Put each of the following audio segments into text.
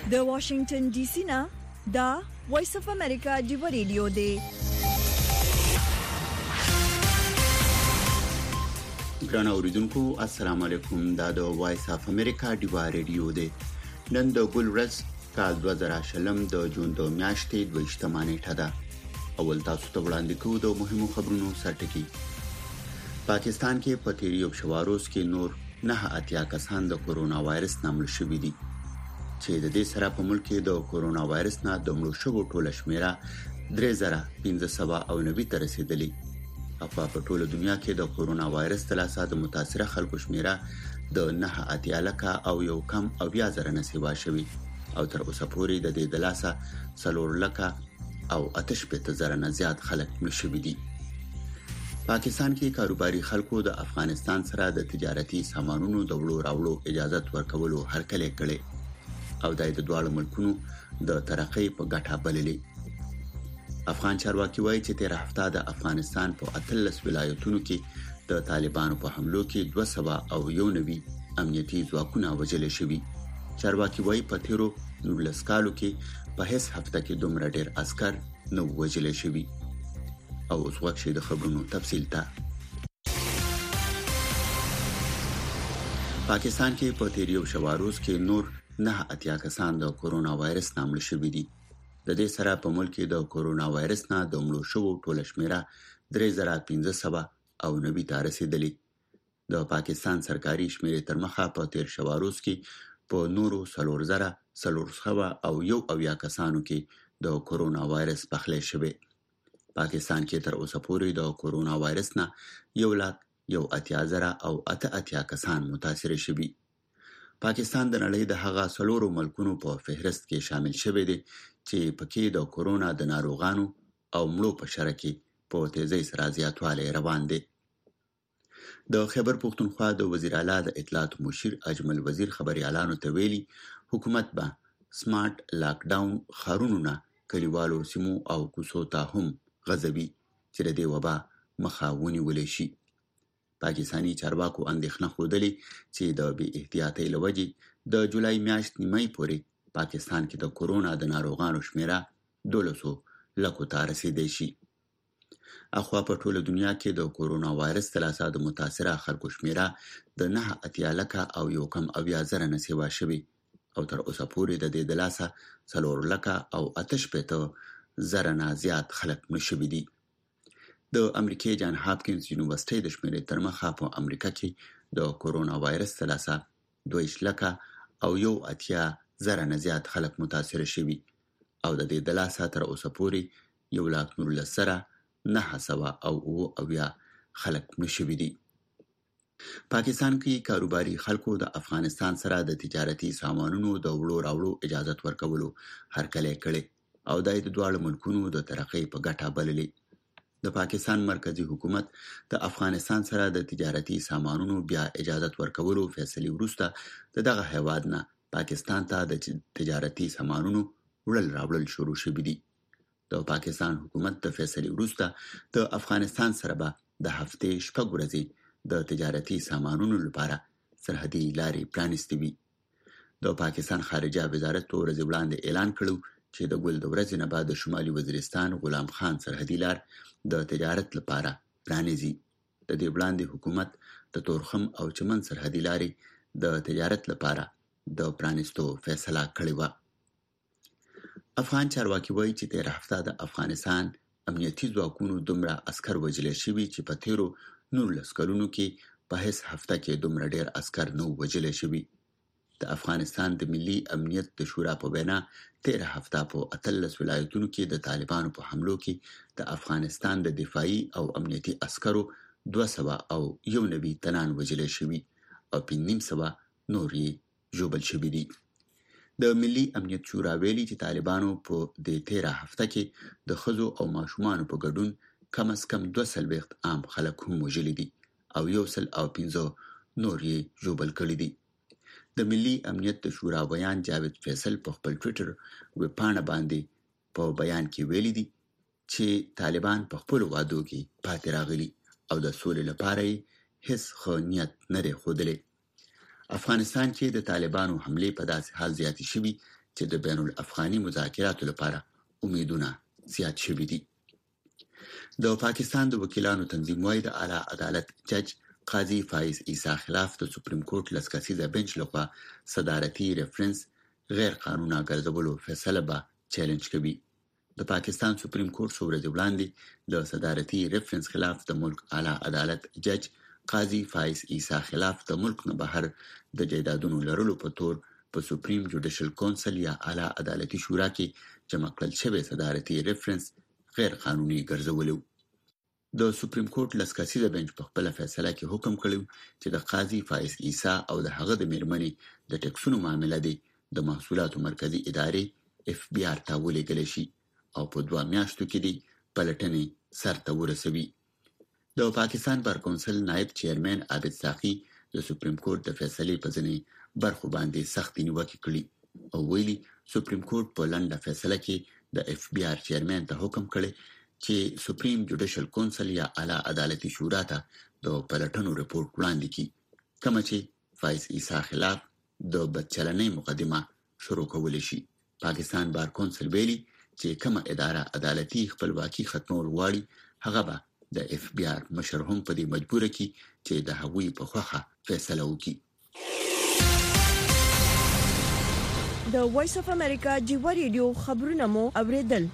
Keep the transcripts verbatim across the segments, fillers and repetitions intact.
د واشنگټن ډي سي نه دا وایس اف امریکا دی ریډیو دی. ګران اوریدونکو السلام علیکم. دا د وایس اف امریکا دی ریډیو دی. نن د ګل ورځ کال دوه زره شلم د جون د میاشتې دویشتمه نیټه ده. اول تاسو ته وړاندې کوو د مهمو خبرونو سرټکی. پاکستان کې په تیری او شواروز کې نور نه اتیا کسان د کورونا وایرس نامل شوي دي چې د دې سره په ملک کې د کورونا وایرس نه د مړو شوو ټوله شمیره درې زره پنځه سوه او نوي ته رسیدلې. افوا په ټوله دنیا کې د کورونا وایرس تلاسه د متاثره خلکو شمیره د نه اتیا لکه او یو کم او بیا زره نسبه شوي او تر اوسه پورې د دې دلاسه څلور لکه او آتش په زره نه زیات خلک مشوي دي. پاکستان کې کاروباري خلکو د افغانستان سره د تجارتي سامانونو د وړو راوړو اجازه ورکولو هرکلی کړي او د دوه ملکونو د ترقۍ په ګټه بللې. افغان چارواکي وایي چې تیر هفته د افغانستان په اتلس ولایتونو کې د طالبانو په حملو کې دوه سوه او یو نوي امنیتي ځواکونه وژل شوي. چارواکي وایي په تیرو نولس کالو کې په هیڅ هفته کې دومره ډېر عسكر نو وژل شوي. او اوس وخت شي د خبرونو تفصیل ته. پاکستان کې په تیری او شواروز کې نور نه اتیا کسان د کورونا وایرس نامل شوي دي. د دې سره په ملک کې د کورونا وایرس نه د مړو شوو ټوله شمیره درې زره پنځه سوه او نوي ته رسیدلې. د پاکستان سرکاري شمیرې تر مخه په تیر شواروز کې په نورو څلور زره څلور سوه او یو اویا کسانو کې د کورونا وایرس پخلی شوی. پاکستان کې تر اوسه پورې د کورونا وایرس نه یو لاک یو اتیا زره او اته اتیا کسان متاثر شوي. پاکستان د نړۍ د هغه څلورو ملکونو په فهرست کې شامل شوی دی چې پکې د کورونا د ناروغانو او مړو په شمېر کې په تیزی سره زیاتوالی روان دی. د خیبر پختونخوا د وزیر اعلی د اطلاعات مشیر اجمل وزیر خبري اعلانو ته ویلي حکومت به سمارټ لاک ډاون خارونو نه کلیوالو سیمو او کوڅو ته هم غزوي چې د دې وبا مخه ونیول شي. پاکستانی چارواکو اندېښنه خوده چې د بې احتیاطۍ له وجې د جولای میاشت نیمایي پورې پاکستان کې د کورونا د ناروغانو شمیره دولسو لکو ته رسیدلی شي. اخوا په ټوله دنیا کې د کورونا وایرس تلاسه د متاثره خلکو شمیره د نه اتیا لکه او یو کم اویا زره نسبه شوي او تر اوسه پورې د دې دلاسه څلور لکه او آتش پته زره نه زیات خلک مشوي دي. د امریکای جان هاپکینز یونیورسيټي د شمیرې تر مخه په امریکا کې د کورونا وایرس تلاسه دوه لکه او یو اتیا زره نه زیات خلک متاثر شوي او د دې دلاسه تر اوسه پورې یو لاک نولس زره نه سوه او اویا خلک مشوي دي. پاکستان کې کاروباري خلکو د افغانستان سره د تجارتي سامانونو د وړو راوړو اجازه ورکولو هرکلی کړي او د دوه ملکونو د ترقۍ په ګټه بللې. د پاکستان مرکزی حکومت د افغانستان سره د تجارتي سامانونو بیا اجازه ورکولو فیصله وروسته دغه هیواد نه پاکستان ته د تجارتي سامانونو وړل راوړل شروع شوي دي. د پاکستان حکومت د فیصله وروسته د افغانستان سره به د هفتې شپږ ورځې د تجارتي سامانونو لپاره سرحدي لارې پرانیستې وي. د پاکستان خارجه وزارت ورځ وړاندې اعلان کړو چې د ګل د ورځې نه بعد د شمالي وزیرستان غلام خان سرحدي لار د تجارت لپاره پرانیزي. د دې وړاندې حکومت د تورخم او چمن سرحدي لارې د تجارت لپاره د پرانیستو فیصله کړې و. افغان چارواکي وایي چې تیر هفته د افغانستان امنیتي ځواکونو دومره عسكر وژل شوي چې په تیرو نولس کلونو کې په هیڅ هفته کې دومره ډېر عسكر نو وژل شوي. د افغانستان د ملي امنیت د شورا په وینا تیر هفته په اتلس ولایتونو کې د طالبانو په حملو کې د افغانستان د دفاعي او امنیتي عسکرو دوه سوه او یو نوي تنان وژل شوي او پنځه سوه نور یې ژوبل شوي دي. د ملي امنیت شورا ویلي چې طالبانو په دې تیر هفته کې د ښځو او ماشومانو په ګډون کم از کم دوه څلوېښت عام خلک هم وژلي دي او یو سل او پنځه نور یې ژوبل کړي دي. د ملي امنیت د شورا بیان جاوید فیصل په خپل ټوئیټر ویبپاڼه باندې په بیان کې ویلي دي چې طالبان په خپل وعدو کې پاتې راغلي او د سولې لپاره هیڅ ښه نیت نه دی ښودلی. افغانستان کې د طالبانو حملې په داسې حال زیاتې شوي چې د بین الافغاني مذاکراتو لپاره امیدونه زیات شوي دي. د پاکستان د وکیلانو تنظیم وايي د اعلی عدالت جج قاضي فایز عیسی خلاف د سپریم کورټ لسکسیزه بنچ لخوا صدارتي ریفرنس غیر قانوني ګرځولو فیصله به چیلنج کوي. د پاکستان سپریم کورټ څو ورځې وړاندې د صدارتي ریفرنس خلاف د ملک اعلی عدالت جج قاضي فایز عیسی خلاف د ملک نه بهر د جایدادونو لرلو په تور په سپریم جوډیشل کونسل یا اعلی عدالتي شورا کې جمع کړل شوی صدارتي ریفرنس غیر قانوني ګرځولو. د سپریم کورټ لسکسیزه بنچ په خپل فیصله کې حکم کړی چې د قاضي فایز عیسی او د هغه د میرمنې د ټیکسونو معاملې د د محصولاتو مرکزی ادارې اف بی آر ته ولېږل شي او په دوه میاشتو کې دی پلټنې سرته ورسوي. د پاکستان بار کونسل نائب چیرمن عابد ساقي د سپریم کورټ د فیصلې په ځینې برخو باندې سخت نیوکه کړې او ویلي سپریم کورټ په لنډه فیصله کې د اف بی آر چیرمن ته حکم کړی چې سپریم جوډیشل کونسل یا اعلی عدالتي شورا ته د پلټنو رپورټ وړاندې کړي کوم چې فایز عیسی خلاف د بدچلنۍ مقدمه شروع کول شي. پاکستان بار کونسل ویلي چې کومه اداره عدالتي خپلواکي ختمول غواړي هغه به د اف بی آر مشر هم په دې مجبور کی چې د هغوی په خوخه فیصله وکړي. د وایس اف امریکا جیو ریډیو خبرونه مو اوریدل.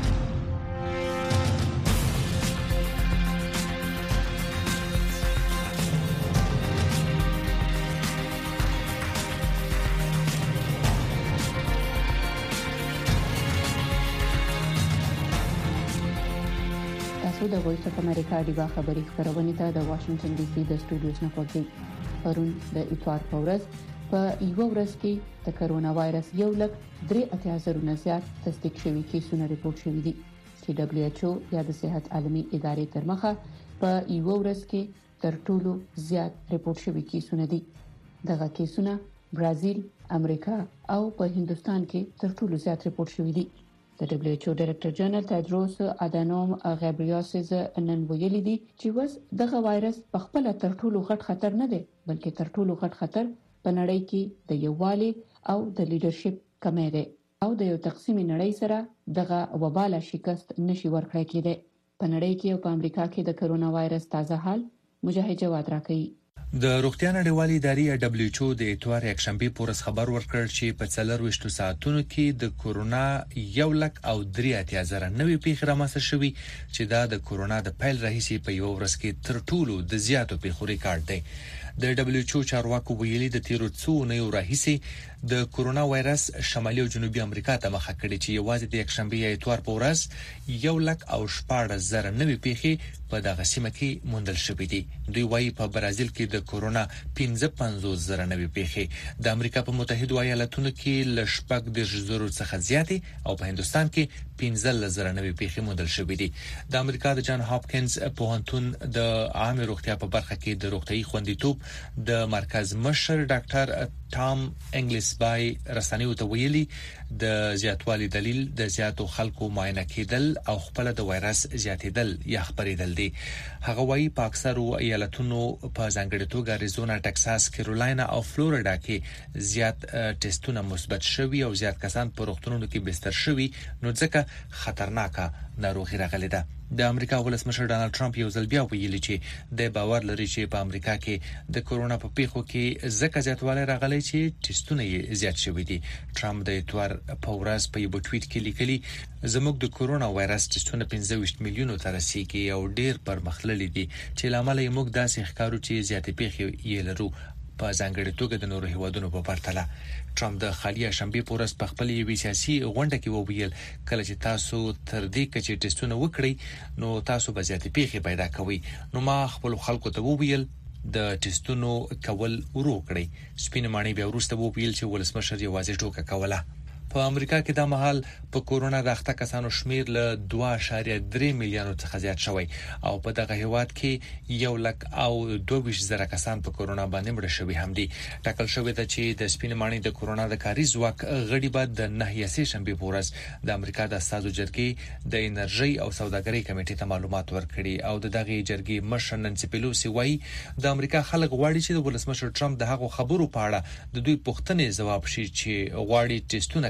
د وایس اف امریکا دیغه خبري خبرونه ته د واشنگټن ډي سي د سټوډیوز نه کوي. پرون د اتوار په ورځ په یو ورځ کې د کرونا وایرس یو لک درې اتیا زره زیات تصدیق شوي کیسونه ریپورت شوي دي چې دبليو ایچ او یا د صحت عالمي ادارې تر مخه په یو ورځ کې تر ټولو زیات ریپورت شوي کیسونه دي. دغه کیسونه برازیل، امریکا او په هندستان کې تر ټولو زیات ریپورت شوي دي. د دبليو ایچ او ډایرکټر جنرال تدروس ادانوم غابریاسز نن ویلي دي چې وس دغه وایرس په خپل تر ټولو غټ خطر نه دی بلکې تر ټولو غټ خطر په نړۍ کې د یووالي او د لیډرشپ کمی دی او د یو تقسیم نړۍ سره دغه وباله شکست نشي ورکړای کېده. په نړۍ کې او په امریکا کې د کرونا وایرس تازه حال مجاهد جواد راکړي. د روغتیا نړیوالې ادارې دبليو ایچ او د اتوار یکشنبه پورس خبر ورکړ چې په څلور وشتو ساعتونو کې د کورونا یو لک او درې اتیا زره نوې پیښې رامنځته شوې چې دا د کورونا د پیل راهیسې په یو ورځ کې تر ټولو د زیاتو پیښو ریکارډ دی. د دبليو ایچ او چارواکو ویلي د تیرو څو نوو راهیسې د کورونا وایرس شمالي او جنوبي امریکا ته مخه کړې چې یوازې د یکشنبه یا اتوار په ورځ یو لک او شپږ زره نوې پیښې په دغه سیمه کې موندل شوې دي. دوی وايي په برازیل کې د کورونا پنځه پنځوس زره نوې پیښې، د امریکا په متحده ایالاتونو کې ل شپږ دېرش زره څخه زیاتې او په هندستان کې پنځه زره نوې پیښې موندل شوې دي. د امریکا د جان هاپکینز پوهنتون د عامه روغتیا په برخه کې د روغتيي خوندیتوب د مرکز مشر ډاکټر ټام انګلیس بای رسنیو ته ویلي د زیاتوالي دلیل د زیاتو خلکو معاینه کېدل او خپل د وایرس زیاتېدل یا خبرېدل دي. هغه وايي په اکثرو ایالتونو په ځانګړي توګه اریزونا، ټکساس، کیرولاینا او فلوریدا کې زیات ټیسټونه مثبت شوي او زیات کسان په روغتونونو کې بستر شوي، نو ځکه خطرناکه ناروغي راغلې ده. د امریکا ولسمشر ډانلډ ټرمپ یو ځل بیا ویلي چې د باور لري چې په امریکا کې د کورونا په پیښو کې ځکه زیاتوالی راغلی چې ټیسټونه یې زیات شوي دي. ټرمپ د اتوار په ورځ په یو ټویټ کې لیکلي زموږ د کورونا وایرس ټیسټونه پنځه ویشت میلیونو ته رسیدي او ډیر پرمختللي دي چې لامل یې موږ داسې ښکارو چې زیاتې پیښې یې لرو په ځانګړي توګه د نورو هیوادونو په پرتله. ټرمپ د خالي شنبه پورس په خپل یوې سیاسي غونډه کې وویل کله چې تاسو تر دې کچې ټیسټونه وکړئ نو تاسو به زیاتې پیښې پیدا کوئ. نو ما خپل خلکو ته وویل د ټیسټونو کول ورو کړئ. سپین مانی بیا وروسته وویل چې ولسمشر یوازې ټوکه کوله. په امریکا کې د مهال په کورونا د اخته کسانو شمیر له دوه اعشاریه درې میلیونو څخه زیات شوی او په دغه هیواد کې یو لک او دوه ویشت زره کسان په کورونا باندې مړه شوي هم دي. ټاکل شوی دی چې د سپین مانی د کورونا د کاري ځواک غړي بعد د نهه سه شنبه پورس د امریکا د استازو جرګې د انرژي او سوداګرۍ کمیټې ته معلومات ورکړي او د دغه جرګې مشر نانسي پیلوسی وایي د امریکا خلک غواړي چې د ولسمشر ټرمپ د هغو خبرو په اړه د دوی پوښتنې ځواب شي چې غواړي ټیسټونه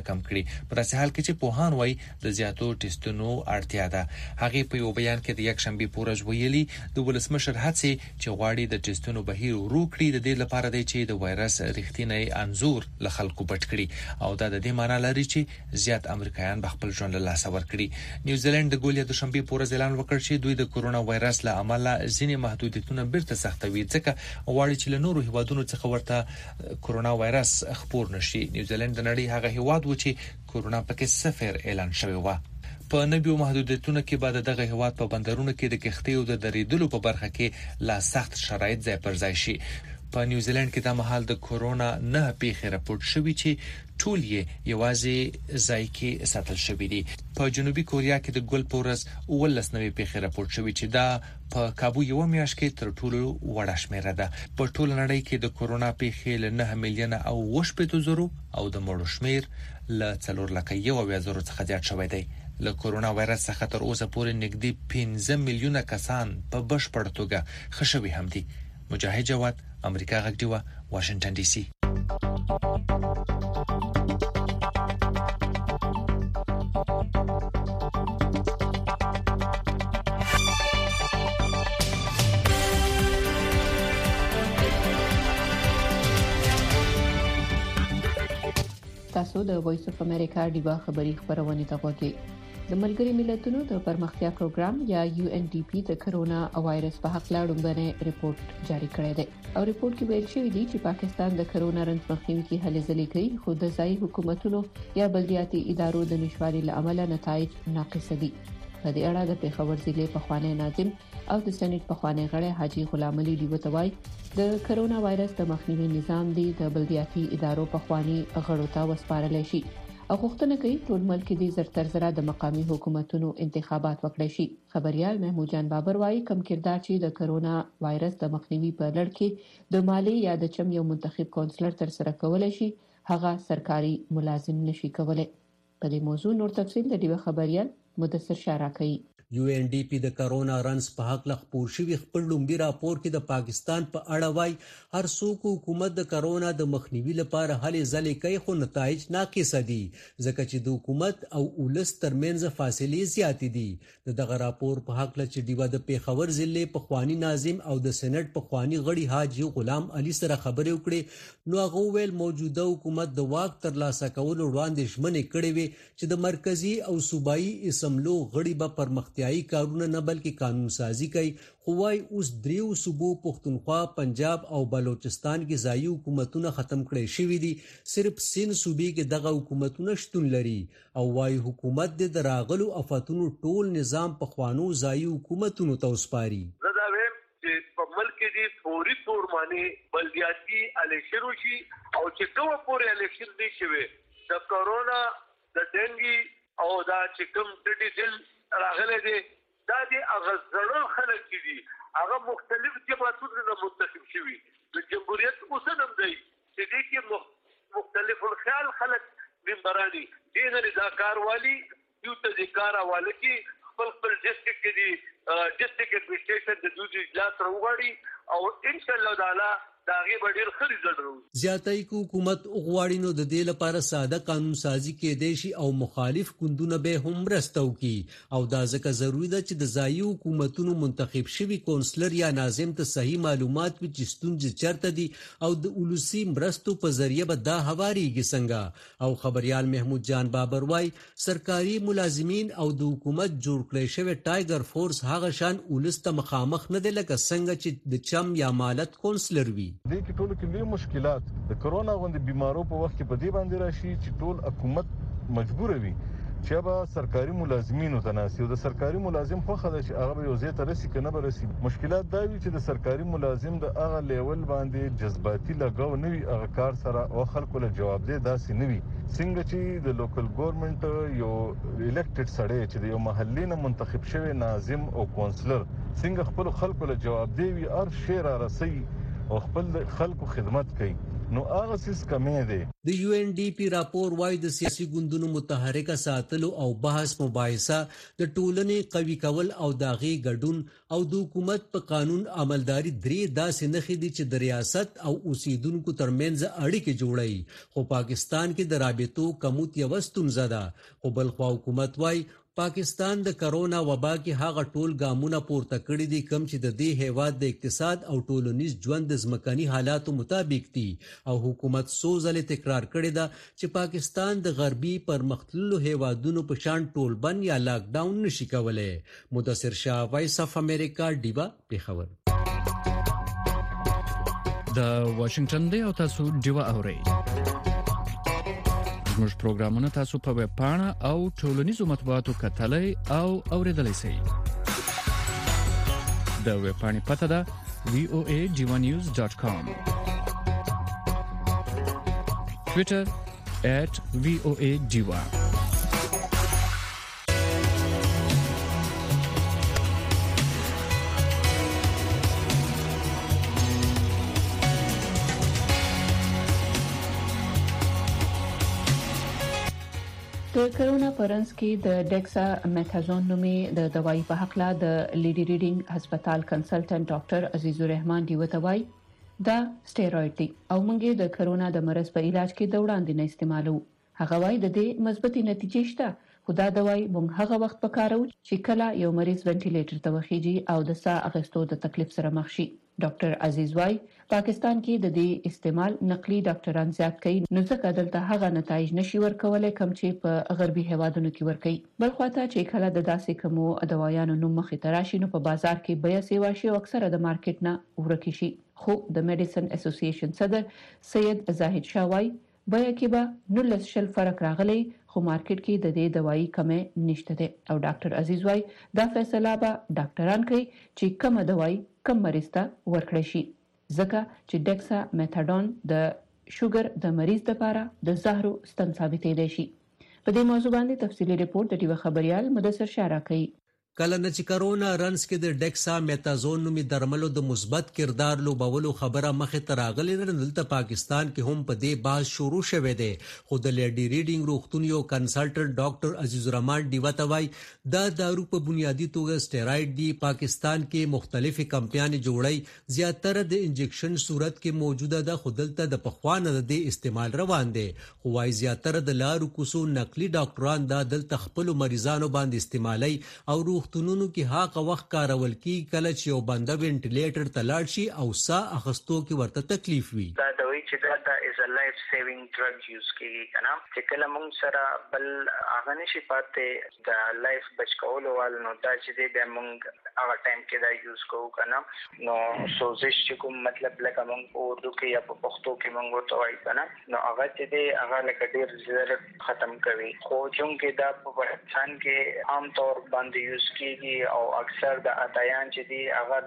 کم کړي. په داسې حال کې چې پوهان وايي د زیاتو ټیسټونو اړتیا ده. هغه په یو بیان کې د یک شنبه پورز ویلي د ولسمشر هڅې چې غواړي د ټیسټونو بهیر ورو کړي د دې لپاره دی چې د وایرس رښتینی انزور له خلکو پټ کړي او دا د دې معنی لري چې زیات امریکایان به خپل ژوند له لاسه ورکړي. نیوزیلند د ګولیا د شنبه پورز اعلان وکړ چې دوی د کورونا وایرس له امله ځینې محدودیتونه بیرته سختوي ځکه غواړي چې له نورو هیوادونو څخه ورته کورونا وایرس خپور نشي. نیوزیلند د نړۍ هغه هیواد و چې کورونا پکې صفر اعلان شوی و. په نویو محدودیتونو کې بعد دغه هیواد په بندرونو کې د کښتیو د دریدلو په برخه کې لا سخت شرایط ځای پر ځای شي. په نیوزیلند کې د مهال د کورونا نه پیښې راپورټ شوې چې ټول یې یوازې ځای کې ساتل شوې دي. په جنوبي کوریا کې د ګل پورز ولس نوې پیښې راپورټ شوې چې دا په کابو یو میاشت کې تر ټولو وړه شمیره ده. په ټول نړۍ کې د کورونا پیښې له نه میلیونه او وشپېتو زرو او د مړو شمیر له څلور لکه یو اویا زرو څخه زیات شوی دی. له کورونا وایرس څخه تر اوسه پورې نږدې پنځه میلیونه کسان په بشپړ توګه ښه شوي هم دي. مجاهد جواد، امریکا غږ ډیوه، واشنگټن ډي سي. تاسو د وایس اف امریکا ډیوه خبری خبرونه ته غوږی. د ملګری ملتونو د پرمختیا پروګرام یا یو ان ډي پی د کرونا وایرس په حق لاړم باندې ریپورت جاری کړی دی او ریپورت کې ویل شوی دی چې پاکستان د کرونا رنځ مخنیوي کې هلې ځلې کوي خو د ځایي حکومتونو یا بلدیاتي ادارو د نشوالي لامل نتایج ناقص دي. په دې اړه د پیښور ضلع پخوانی ناظم او د سېنات پخوانی غړی حاجی غلام علي دیوتوای د کرونا وایرس د مخنیوي نظام دی د بلدیاتي ادارو پخوانی غړو ته وسپارل شي او غوښتنه کوي ټول ملک دې زر تر زره د مقامي حکومتونو انتخابات وکړي شي. خبريال محمود جان بابر وايي کم کردار چې د کرونا وایرس د مخنیوي په لړ کې د مالی یا د چم یو منتخب کونسلر تر سره کولای شي هغه سرکاري ملازم نشي کولای. په دې موضوع نور تفصیل د دې خبريال مدثر شارع کوي. یو ان ډي پی د کرونا رنز په حق لخپور شوی خپل لومبي راپور کې د پاکستان په اړه وای هر څوک حکومت د کرونا د مخنیوي لپاره هلې ځلې کوي خو نتایج ناقص دي ځکه چې د حکومت او ولس ترمنځ فاصلې زیات دي. دغه راپور په حق لچ دیوه د پیښور ضلع په خوانی ناظم او د سېنات په خوانی غړي حاجی غلام علي سره خبرې وکړي نو هغه ویل موجوده حکومت د واک تر لاسه کول وړاندې ژمنې کړې وي چې د مرکزی او صوبایي اسمبلو غړي به پرمختیایي کارونه نه بلکې قانون سازي کوي. خو وايي اوس دریو صوبو پښتونخوا، پنجاب او بلوچستان کې ځایي حکومتونه ختم کړي شوی دي. صرف سین صوبې کې دغه حکومتونه شتون لري او وايي حکومت د راغلو آفاتونو ټول نظام په خوانو ځایي حکومتونو ته وسپاري. زدا ویم چې په ملک کې فوري تور باندې بلدیاتي الیکشن شي او چې کومه پورې الیکشن دي شوی د کرونا د ډنګي او دا چې کوم ډډي دل راغله دي دا دي هغه زړه خلک دي هغه مختلف جماعتونو نه منتخب شوي د جمهوریت اوسنم دی چې دې کې مختلف الخيال خلک منبراني دي نه دا کاروالي یو ته د کارواله کې خپل خپل ډیسټریکټ کې دي ډیسټریکټ اډمنسټریشن د دوی اجلاس راوړي او ان شاء الله تعالی داغه ډیر خري زړو زیاتای کو حکومت غواړي نو د دې لپاره ساده قانون سازي کې دیشي او مخالف ګوندونه به هم رستو کی او دا ځکه ضروری ده چې د ځایي حکومتونو منتخب شوی کونسلر یا ناظم ته صحیح معلومات وي چې ستونزې چرته دي او د اولسي مرستو په ذریعہ به دا هواريږي څنګه. او خبريال محمود جان بابر وای سرکاري ملازمین او د حکومت جوړ کړی شوی ټایګر فورس هغه شان اولست مخامخ نه دی لکه څنګه چې د چم یا مالت کونسلر وي. دې کې ټول کې لوی مشکلات د کرونا غوندې بیمارو په وخت کې په دې باندې راشي چې ټول حکومت مجبور وي چې به سرکاري ملازمینو تناسي او د سرکاري ملازم خو خدای چې هغه یو ځای ته رسي کنه به رسي. مشکلات دا وي چې د سرکاري ملازم د هغه لیول باندې جذباتي لګاو نه وي هغه کار سره او خلکو له جواب دی داسې نه وي څنګه چې د لوکل ګورنمنت یو الیکټډ سړی چې د یو محلي نه منتخب شوی ناظم او کونسلر څنګه خپل خلکو له جواب دی وي هر شی را رسي او خپل خلکو خدمت کوي. نو هغه سیس کمې دی. د یو ان ډي پی راپور وايي د سیاسي ګوندونو متحرکه ساتلو او بحث مباحثه د ټولنې قوي کول او داغي ګډون او د حکومت په قانون عملداري درې داسې نخې دي چې د ریاست او اوسیدونکو ترمنځ اړیکې جوړي. خو پاکستان کې د رابطو کموت یو ستونزه ده. خو بل خو حکومت وايي پاکستان د کرونا وبا کې هغه ټول ګامونه پورته کړی دي کوم چې د دې هیواد د اقتصاد او ټولنیز ژوند د ځمکني حالاتو مطابق دي او حکومت سوزله تکرار کړی دا چې پاکستان د غربي پرمختللو هیوادونو په شان ټولبند یا لاک ډاون نشي کولای. مدثر شاه، وایس اف امریکا، ډیوا، پیښور. د واشنگټن دی او تاسو ډیوا اورئ. موږ پروګرامونه تاسو په ویب پاڼه او ټولنیزو مطبوعاتو کتلای او اوریدلای شئ. د ویب پاڼې پته ده وی او ای ډیوا نیوز ډاٹ کام. ټوئیټر ایٹ وی او ای ډیوا. د کرونا پرنس کې د ډیکسا میتازون نومې د دوايي په حق لا د لیډي ریډینګ هسپتال کنسلټنټ ډاکټر عزیز الرحمن دی وتوي دا سټیروئډ دی او موږ د کرونا د مرض په علاج کې د وړاندې نه استعمالو. هغه وايي د دې مثبتي نتیجې شته خو دا دوايي موږ هغه وخت پکارو چې کله یو مریض وینټیلیټر ته وخیږي او د ساه اخیستو د تکلیف سره مخ شي. ډاکټر عزیز وايي پاکستان کې د دې استعمال نقلي ډاکټران زیات کوي نو ځکه دلته هغه نتایج نشي ورکولای کوم چې په غربي هیوادونو کې ورکوي. بل خواته چې کله د داسې کومو دوايانو نوم مخې ته راشي نو په بازار کې بیا سیوا شي او اکثره د مارکیټ نه ورکی شي. خو د میډیسن اسوسییشن صدر سید زاهد شاه وايي بیا کې به نولس شل فرق راغلی خو مارکیټ کې د دې دوايي کمه نشته ده او ډاکټر عزیز وايي دا فیصله به ډاکټران کوي چې کومه دوايي کم مریض ته ورکړی شي ځکه چې ډیکسا میتاډون د شوګر د مریض لپاره د زهرو ستن ثابتېدای شي. په دې موضوع باندې تفصیلی ریپورت د ټیوي خبريال مدثر شاه راکړي. کله چې کرونا رنس کې د ډیکسا میتازون نومي درملو د مثبت کردار لوبولو خبره مخه تراغلی دلته پاکستان کې هم په دې باز شروع شوه دی. خو د لیډي ریډینګ روغتون یو کنسلټنټ ډاکټر عزیز الرحمن دی وتوي دا دارو په بنیادی توګه سټیروئډ دی. پاکستان کې مختلفي کمپنیانې جوړي زیاتره د انجکشن صورت کې موجوده ده خو دلته د پخوانه د استعمال روان دي. خو وايي زیاتره د لارو کوسو نقلي ډاکټران دا دلته خپل مریضانو باندې استعمالي او روغ تونونو کې هاغه وخت کارول کی کله چې یو بنده وینټیلیټر ته لاړ شي او ساه اخستو کې ورته تکلیف وي. دا د وی چې دا از ا لایف سیوینګ ډرګ یوز کیږي کنه چې کله موږ سره بل هغه نشي پاتې د لایف بچ کولو وال نو دا چې د موږ هغه ټایم کې دا یوز کوو کنه نو سوزش چې کوم مطلب لکه موږ په اردو کې یا په پښتو کې موږ ورته وایي کنه نو هغه چې دی هغه لکه ډیر زر ختم کوي. خو چونکې دا په افغانستان کې عام طور باندې یوز کیږي او اکثر د اتایان چې دی هغه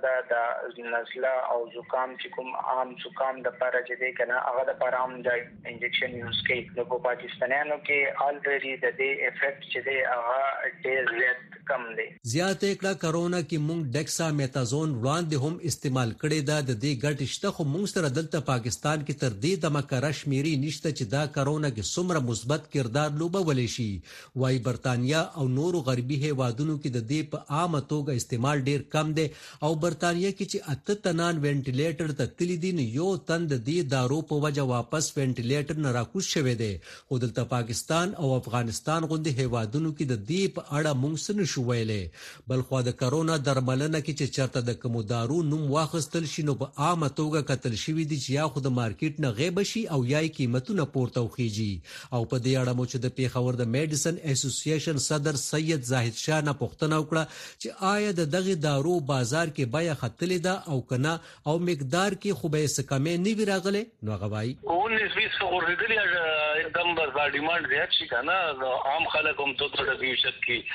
د نزله او زکام چې کوم عام زکام د لپاره چې دی کنه هغه د لپاره هم د انجکشن یوز کوي. نو په پاکستانیانو کې الریډي د دې افیکټ چې دی هغه ډیر زیات کم دی. زیات کړه کرونا کې مونږ ډیکسا میتازون وړاندې هم استعمال کړي دا د دې ګټ شته خو مونږ سره دلته پاکستان کې تر دې د مکر شمیري نشته چې دا کرونا کې څومره مثبت کردار لوبولای شي. وايي برتانیا او نورو غربي هیوادونو کې د دې په عامه توګه استعمال ډیر کم دی او برتانیا کې چې اته تنان وینټیلیټر ته تللی دي نو یو تن د دې دارو په وجه واپس وینټیلیټر نه راکوز شوی دی. خو دلته پاکستان او افغانستان غوندي هیوادونو کې د دې په اړه مونږ څه نشو ویلې. بل خو د کرونا درملنه کې چې چرته د کوم دارو نوم واخستل شي نو په عامه توګه قتل شوی دي چې یا خو د مارکیټ نه غیب شي او یا قیمتونه پورته وخیږي. او په دې اړه مو چې د پیښور د میډیسن اسوسییشن صدر سید زاهد شاه نه پوښتنه وکړه چې آیا د دغه دارو بازار کې بیا خطلې ده او کنه او مقدار کې خو به څه کمې نه وی راغله. نو غوای اونیس بیس اورېدلې کم بس ډیماند زیات شي کنه عام خلک هم ته د دې شت کې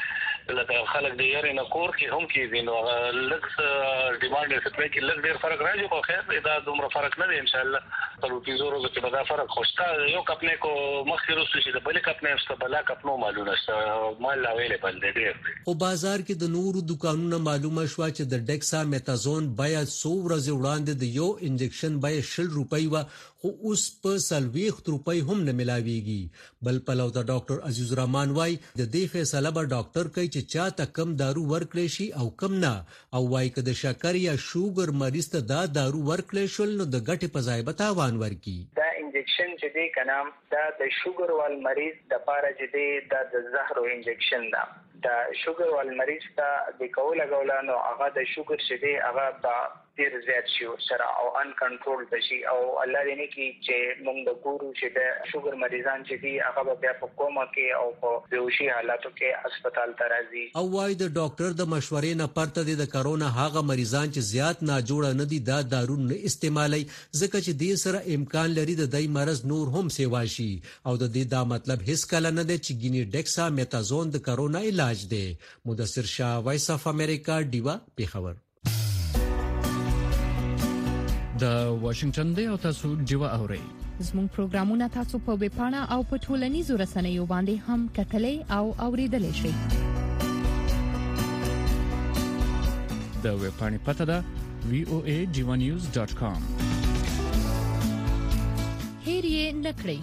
لکه خلک د یاري نه کور کې هم کېږي نو لکس ډیماند سپلای کې لږ ډیر فرق راځي خو خیر دا دومره فرق نه دی ان شاء الله په پیزورو کې به دا فرق خوشتا یو کپنه کو مخکې روسي چې د بل کپنه است بل کپنو معلومه است مال اویلیبل دی ډیر او بازار کې د نورو دکانونو معلومه شو چې د ډیکسا میتازون بیا څو ورځې وړاندې د یو انجکشن بیا شل روپۍ و خو اوس په سلويخ روپۍ هم نه ملاويږي بل پلو د ډاکټر عزیز الرحمن وای د دې فیصله به ډاکټر کوي چې چاته کم دارو ورکړي شي او کم نه او وای که د شکر یا شوګر مریض ته دا دارو ورکړي شول نو د ګټې په ځای به تاوان ورکي دا انجکشن چې دی کنه دا د شوګر وال مریض د پاره چې دی دا د زهرو انجکشن دا دا شوګر وال مریض ته د کوله غولانو هغه د شوګر چې دی هغه با ډیر زیات شي سره او ان کنټرول بشي او الله دې نه کی چې موږ د ګورو چې د شوګر مریضان چې دي هغه بیا په کومه کې او په بیهوشي حالاتو کې هسپتال ته راځي او وايي د ډاکټر د مشورې نه پرته د کرونا هغه مریضان چې زیات ناجوړه نه دي دا دارو نه استعمالي ځکه چې دې سره امکان لري د دای مرز نور هم سیوا شي او د دې دا مطلب هیڅ کله نه دی چې ګینی ډیکسا میتازون د کرونا علاج دی مدثر شاه وایس اف امریکا دیوا پیښور د واشنگټن دی او تاسو دیوا اورئ زموږ پروګرامونه تاسو په ویب پاڼه او په ټولنیزو رسنیو باندې هم کتلای او اوریدلای شئ د ویب پاڼې پته ده وی او ای ډیوا نیوز ډاټ کام هیر یې نکړئ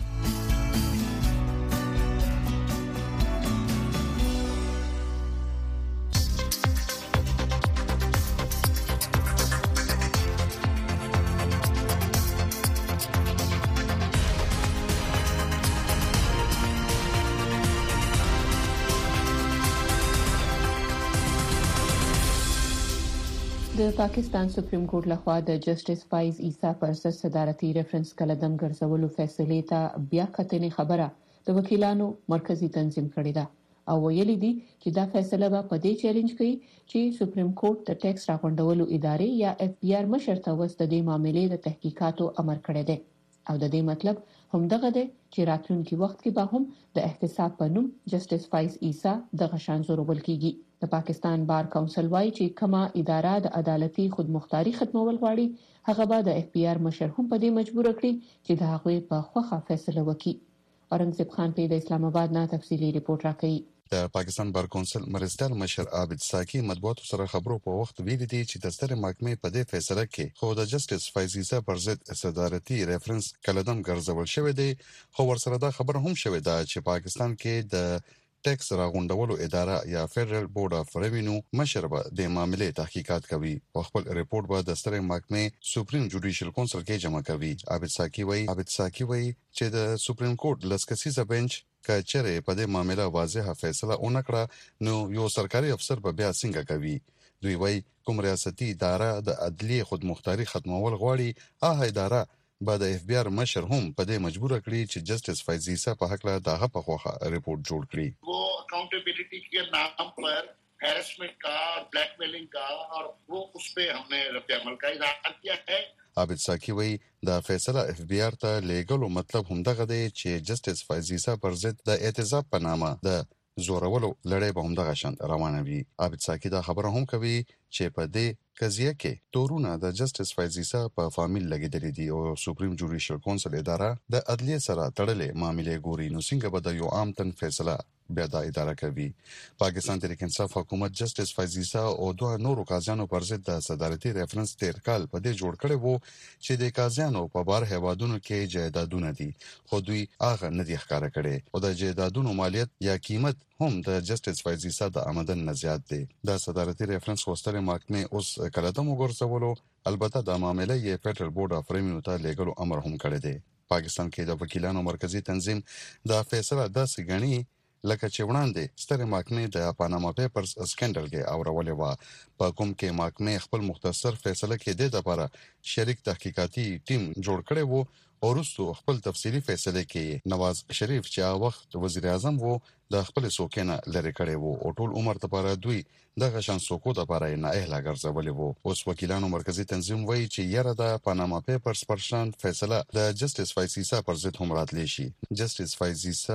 د پاکستان سپریم کورټ لخوا د جسټس فایز عیسی پر اساس صدارتي ریفرنس کلدم ګرځولو فیصله ته بیا کتنې خبره د وکیلانو مرکزی تنظیم کړې ده او ویلي دي چې دا فیصله به په دې چیلنج کوي چې سپریم کورټ د ټیکس راغونډولو ادارې یا اف بی آر مشر ته وست د معاملې د تحقیقاتو امر کړی دی او د دې مطلب هم دغه دی چې راتلونکي وخت کې به هم د احتساب په نوم جسټس فایز عیسی د غشان زورول کیږي د پاکستان بار کونسل وايي چې کما اداره د عدالتي خودمختاري ختمول غواړي هغه به د اف بی آر مشر هم په دې مجبور کړي چې د هغوی په خوخه فیصله وکړي اورنګزیب خان په د اسلام آباد نه تفصیلی ریپورت راکړي د پاکستان بار کونسل مرستیال مشر عابد ساکی مطبوعاتو سره خبرو په وخت ویلي دي چې د ستر محکمې په دې فیصله کې خو د جسټس فایز عیسی پر ضد صدارتي ریفرنس کلدم ګرځول شوی دی خو ورسره دا خبر هم شوی دا چې پاکستان کې د ټیکس راغونډولو اداره یا فدرل بورډ اف ریوینیو مشر به د معاملې تحقیقات کوي او خپل ریپورت به د ستر محکمې سپریم جوډیشل کونسل کې جمع کوي عابد ساکی وایي عابد ساکی وایي چې د سپریم کورټ لسکسیزه بنچ کچره په دې معاملې واضحه فیصله ونکړه نو یو سرکاري افسر به بیا څنګه کوي دوی وایي کوم ریاستي اداره د عدلیه خودمختاري ختمول غواړي هغه اداره بعد اف بی آر مشر هم په دې مجبور کړی چې جسټس فایز عیسی په حق له دغه په خوخه ریپورت جوړ کړي वो अकाउंटेबिलिटी के नाम पर हैरेसमेंट का ब्लैकमेलिंग का और वो उस पे हमने रद्द अमल का इजहार किया है عابد ساکی وایي دا فیصله اف بی آر ته لیګلو مطلب هم دغه دی چې جسټس فایز عیسی پر ضد د اعتزاب په نامه د زورولو لړۍ به هم دغه شان روانه وي عابد ساکی دا خبره هم کوي چې په دې قضیه کې تورونه د جسټس فایز عیسی په فامیل لګیدل دي او سپریم جوډیشل کونسل اداره د عدلیه سره تړلې معاملې ګوري نو څنګه به د یو عام تن فیصله بیا د اداره کوي پاکستان تحریک انصاف حکومت جسټس فایز عیسی او دوه نورو قاضیانو پر ضد د صدارتي ریفرنس تیر کال په دې جوړ کړي وو چې د قاضیانو په بار هوادونو کې جایدادونه دي خو دوی هغه نه دي ښکارا کړي او د جایدادونو مالیت یا قیمت هم د جسټس فایز عیسی د آمدن نه زیات دي د صدارتي ریفرنس وستره محکمې اوس کلدم وګرځولو البته د معاملې یې فدرل بورډ اف ریوینیو ته لیګلو امر هم کړی دی پاکستان کې د وکیلانو مرکزی تنظیم د فیصله داسې غني لکه چې وړاندې ستر محکمې د پاناما پیپرز سکندل کې اورولې و په کوم کې محکمې خپل مختصر فیصله کې د لپاره شریک تحقیقاتي ټیم جوړ کړي وو او وروسته خپل تفصیلی فیصله کې نواز شریف چې هغه وخت وزیر اعظم وو د خپل سوکینه لری کړي وو او ټول عمر لپاره دوی دغه شان سوکو لپاره نه اهلا ګرځولې وو اوس وکیلانو مرکزی تنظیم وایي چې یره د پاناما پیپرز پرشان فیصله د جسټس فایز عیسی پر ضد هم راتلی شي جسټس فایز عیسی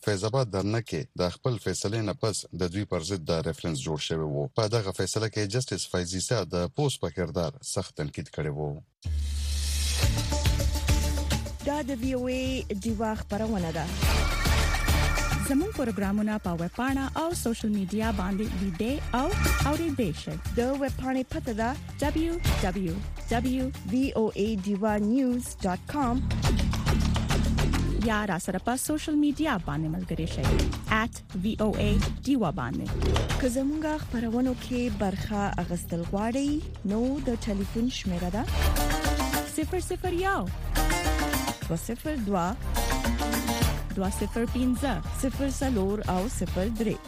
فیض آباد درنه کې د خپل فیصله نه پس د دوی پر ضد د ریفرنس جوړ شوی وو. په دغه فیصله کې جسټس فایزیسا د پوس په کردار سخت تنقید کړی وو. دا د وی او ای دیوا خبرونه ده. زموږ پروګرامونه په ویب پاڼه او سوشل میډیا باندې لیدئ او اورئ شئ. د ویب پاڼې پته ده دبليو دبليو دبليو دوت وی او ای دیوا نیوز دوت کام یا را سره په سوشل میډیا باندې ملګری شئ at وی او ای دیوا باندې. که زموږ خبرونو کې برخه اغستل غواړئ نو د ټلیفون شمیره ده صفر صفر یو دو صفر دو دو صفر پنځه صفر سلور او صفر درې.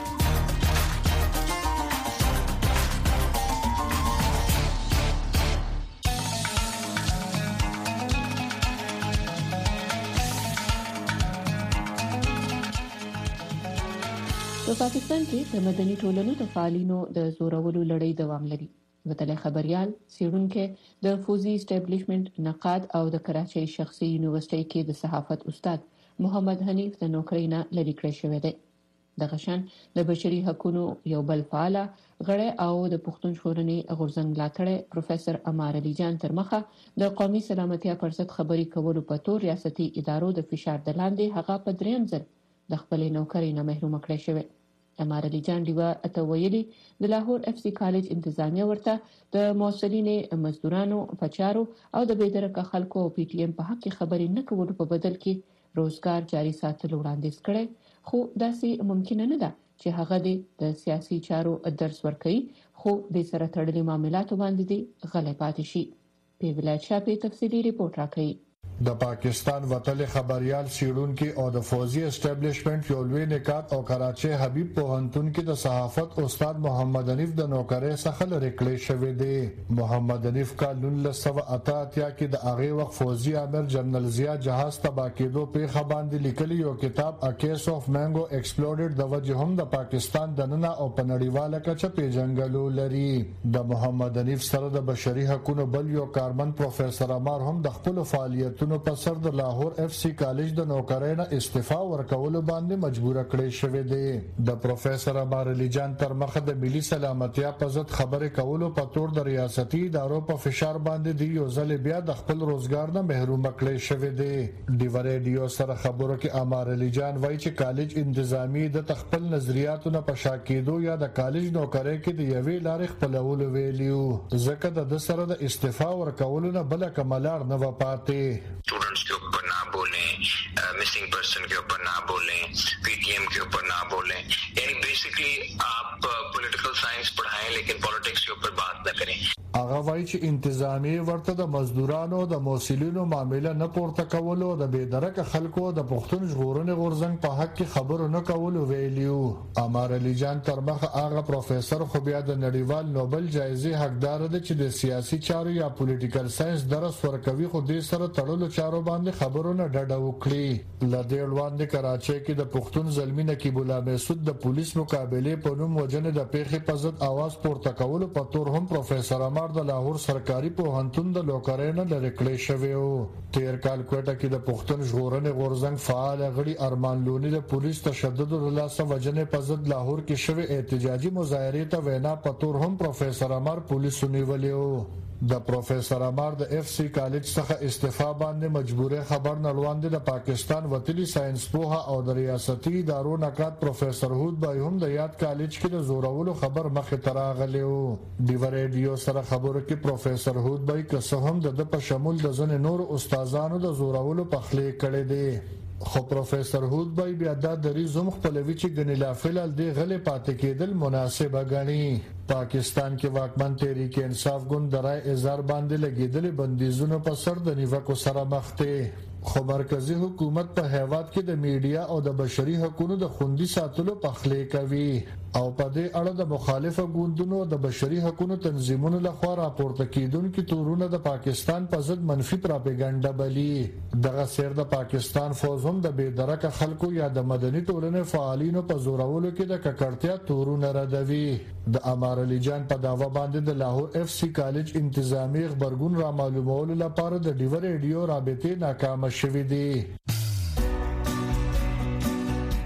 په پاکستان کې د مدني ټولنو د فعالینو د زورولو لړۍ دوام لري. وتلې خبريال سیړونکو د فوزي اسټابلیشمنت نقاد او د کراچۍ شخصي یونیورسيټي کې د صحافت استاد محمد حنیف د نوکری نه لری کړی شوی دی. د غشن د بشري حقوقو یو بل فعال غړی او د پښتون ژغورنې غورځنګ لاټړی پروفیسور امار علي جان ترمخه د قومي سلامتیا پر ضد خبري کولو په تور ریاستي ادارو د فشار د لاندې هغه په دریم ځل د خپل نوکری نه محروم کړی شوی. امار علي جان دیوا اته ویلي د لاهور اف سی کالج انتظامیه ورته د موصلین مزدورانو پچارو او د بيدرکه خلکو او پی ټی ایم په حق خبري نه کولو په بدل کې روزګار جاري ساتلو وړاندیز کړي، خو داسې ممکن نه ده چې هغه د سیاسي چارو درس ورکړي خو د سره تړلي معاملاتو باندې دی غلې پاتې شي. په ولایت شاپې تفصیلی ریپورت راکړي. د پاکستان وتل خبريال سیړونکو او د فوزي اسټابلیشمنت یو لوی نکات او کراچي حبیب پوهنتون کې د صحافت استاد محمد حنیف د نوکری څخه لری کړی شوی دی. محمد حنیف کال نولس سوه اته اتیا کې د هغه وخت فوزي امر جنرال ضیاء جهاز تباہ کېدو په خبرند لیکلی یو کتاب ا کیس اف مانگو ایکسپلوډډ د وجه هم د پاکستان د نن او په نړیواله کچه پیژنګلو لري. د محمد حنیف سره د بشري حقوقو بل یو کارمن پروفیسور امار هم د خپل فعالیت نو په سر د لاهور اف سی کالج د نوکرۍ نه استعفا ورکول باندې مجبور کړی شوی دی. د پروفیسور امار علي جان تر مخه د ملي سلامتیا په ضد خبرې کولو په تور د ریاستي ادارو په فشار باندې دی یو ځل بیا د خپل روزګار نه محروم کړی شوی دی. د ریډیو سره خبرو کې امار علي جان وایي چې کالج انتظامی د خپل نظریاتو نه پشاکېدو یا د کالج نوکرۍ کې د یوې لارې خپلولو ویلیو ځکه د سره د استعفا ورکول نه بل کملار نه و پاتې. स्टूडेंट्स के ऊपर ना बोलें, मिसिंग पर्सन के ऊपर ना बोलें, पीटीएम के ऊपर ना बोलें. यानी बेसिकली आप पॉलिटिकल साइंस पढ़ाएं लेकिन पॉलिटिक्स के ऊपर बात न करें. هغه وایي چې انتظامی ورته د مزدورانو د موصلینو معاملې نه پورته کولو د بيدرکه خلکو د پښتون ژغورنې غورځنګ په حق کې خبرو نه کولو ویلیو. امار علي جان ترمخه هغه پروفیسور خو بیا د نړیوال نوبل جایزې حقدار دی چې د سیاسي چارو یا پولیټیکل ساينس درس ورکوي خو د سره تړلو چارو باندې خبرونه ډډه وکړي. لدې وړاندې کراچۍ کې د پښتون زلمی نقیب الله مسعود د پولیس مقابله په نوم وجنه د پیښې په ضد आवाज پورته کولو په تور هم پروفیسور امار د لاهور سرکاري پوهنتون د لوکرۍ نه لری کړی شوی و. تیر کال کوټه کې د پښتون ژغورنې غورځنګ فعال غړي ارمان لونی د پولیس تشدد ولاسه وجنه په ضد لاهور کې شوی احتجاجي مظاهره ته وینا په تور هم پروفیسور امار پولیس نیولیو. د پروفیسور امار د اف سی کالج څخه استعفا باندې مجبوره خبر نړوند د پاکستان وتلی ساينس پوها او د ریاستي ادارو نقاد پروفیسور هود بای هم د یاد کالج کې د زورولو خبر مخه تراغلیو. دی ریډیو سره خبرو کې پروفیسور هود بای که څه هم د په شمول د ځن نور استادانو د زورولو په خلې کړي دي. خو پروفیسور هود بای بیا د دری زوم خپلوي چې غنیلا فلال دی غلې پاتې کېدل مناسب غني. پاکستان کې واکمن تحریک انصاف ګوند درای اظهار باندې لګیدل بندیزونو په سر د نیوکو سره مخ دي. خو مرکزی حکومت په هیواد کې د میډیا او د بشري حقوقو د خوندي ساتلو په خلې کوي او په دې اړه د مخالفه ګوندونو د بشري حقوقو تنظیمونو لخوا راپورته کیدونکو تورونه د پاکستان په ضد منفي پروپاګاندا بلی. دغه سیر د پاکستان فوج هم د بيدرکه خلکو یا د مدني ټولنې فعالینو په زورولو کې د ککړتیا تورونه ردوي. د امار علي جان په داوا باندې د لاهور اف سی کالج انتظامی خبرګون را معلومولو لپاره د ډیو ریډیو رابطې ناکام شوې دي.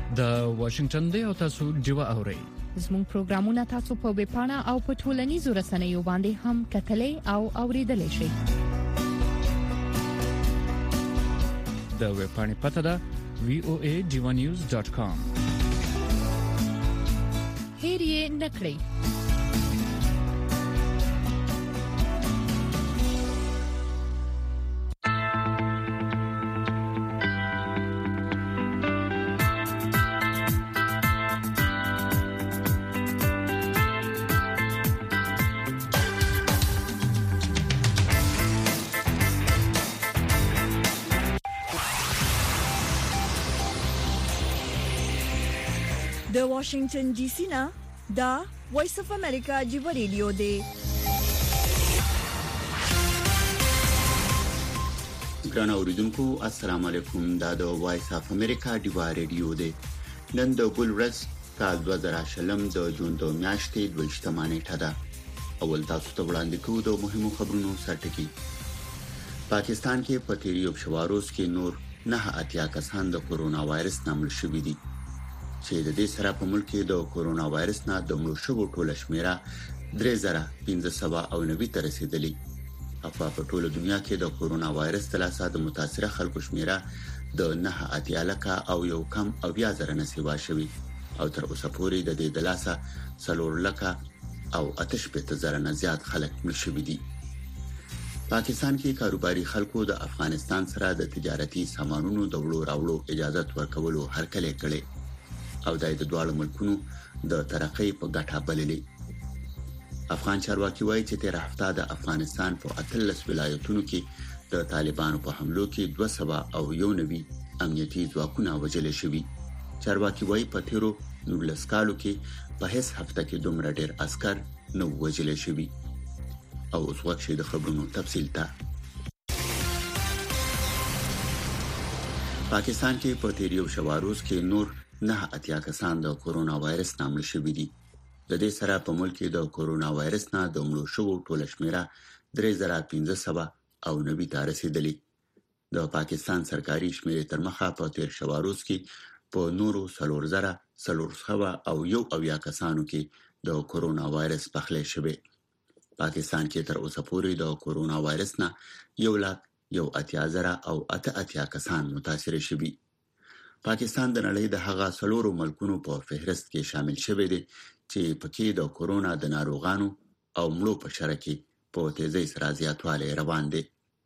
د واشنگټن دی او تاسو دیوا اورئ. زموږ پروګرامونه تاسو په ویب پاڼه او په ټولنیزو رسنیو باندې هم کتلای او اوریدلای شئ. د ویب پاڼې پته ده وی او ای ډیوا نیوز ډاټ کام. هیر یې نکړئ. د واشنگټن ډي سي نه دا وایس اف امریکا جیو ریډیو دی. ګران اوریدونکو السلام علیکم. دا د وایس اف امریکا جیو ریډیو دی. نن د ګل ورځ کال دوه زره شلم د جون د میاشتې دویشتمه نیټه ده. اول تاسو ته وړاندې کوو د مهمو خبرونو سرټکی. پاکستان کې په تیریو شواروز کې نور نه اتیا کسان د کورونا وایرس نامل شوي دي چې د دې سره په ملک کې د کورونا وایرس نه د مړو شوو ټوله شمیره درې زره پنځه سوه او نوي ته رسیدلې. په ټوله دنیا کې د کورونا وایرس تلاسه د متاثره خلکو شمیره د نه اتیا لکه او یو کم او بیا زره نسبا شوی او تر اوسه پورې د دې دلاسه څلور لکه او اتش په زره نه زیات خلک مړ شوي دي. پاکستان کې کاروباري خلکو د افغانستان سره د تجارتي سامانونو د وړو راوړو اجازه ورکولو هرکلی کړي او د دواړو ملکونو د ترقۍ په ګټه بللې. افغان چارواکي وایي چې تیر هفته د افغانستان په اتلس ولایتونو کې د طالبانو په حملو کې دوه سوه او یو نوي امنیتي ځواکونه وژل شوي. چارواکي وایي په تیرو نولس کالو کې په هیڅ هفته کې دومره ډېر عسكر نو وژل شوي. او اوس وخت د خبرونو تفصیل ته. پاکستان کې په تیریو شواروز کې نور نه اتیا کسان د کورونا وایرس نامل شوي دي. د دې سره په ملک کې د کورونا وایرس نه د مړو شوو ټوله شمیره درې زره پنځه سوه او نوي ته رسیدلې. د پاکستان سرکاري شمیرې تر مخه په تیر شواروز کې په نورو څلور زره څلور سوه او یو اویا کسانو کې د کورونا وایرس پخلی شوی. پاکستان کې تر اوسه پورې د کورونا وایرس نه یو لاک یو اتیا زره او اته اتیا کسان متاثر شوي. پاکستان د نړۍ د هغه څلورو ملکونو په فهرست کې شامل شوی دی چې پکې د کورونا د ناروغانو او مړو په شمېر کې په تیزی سره زیاتوالی روان دی.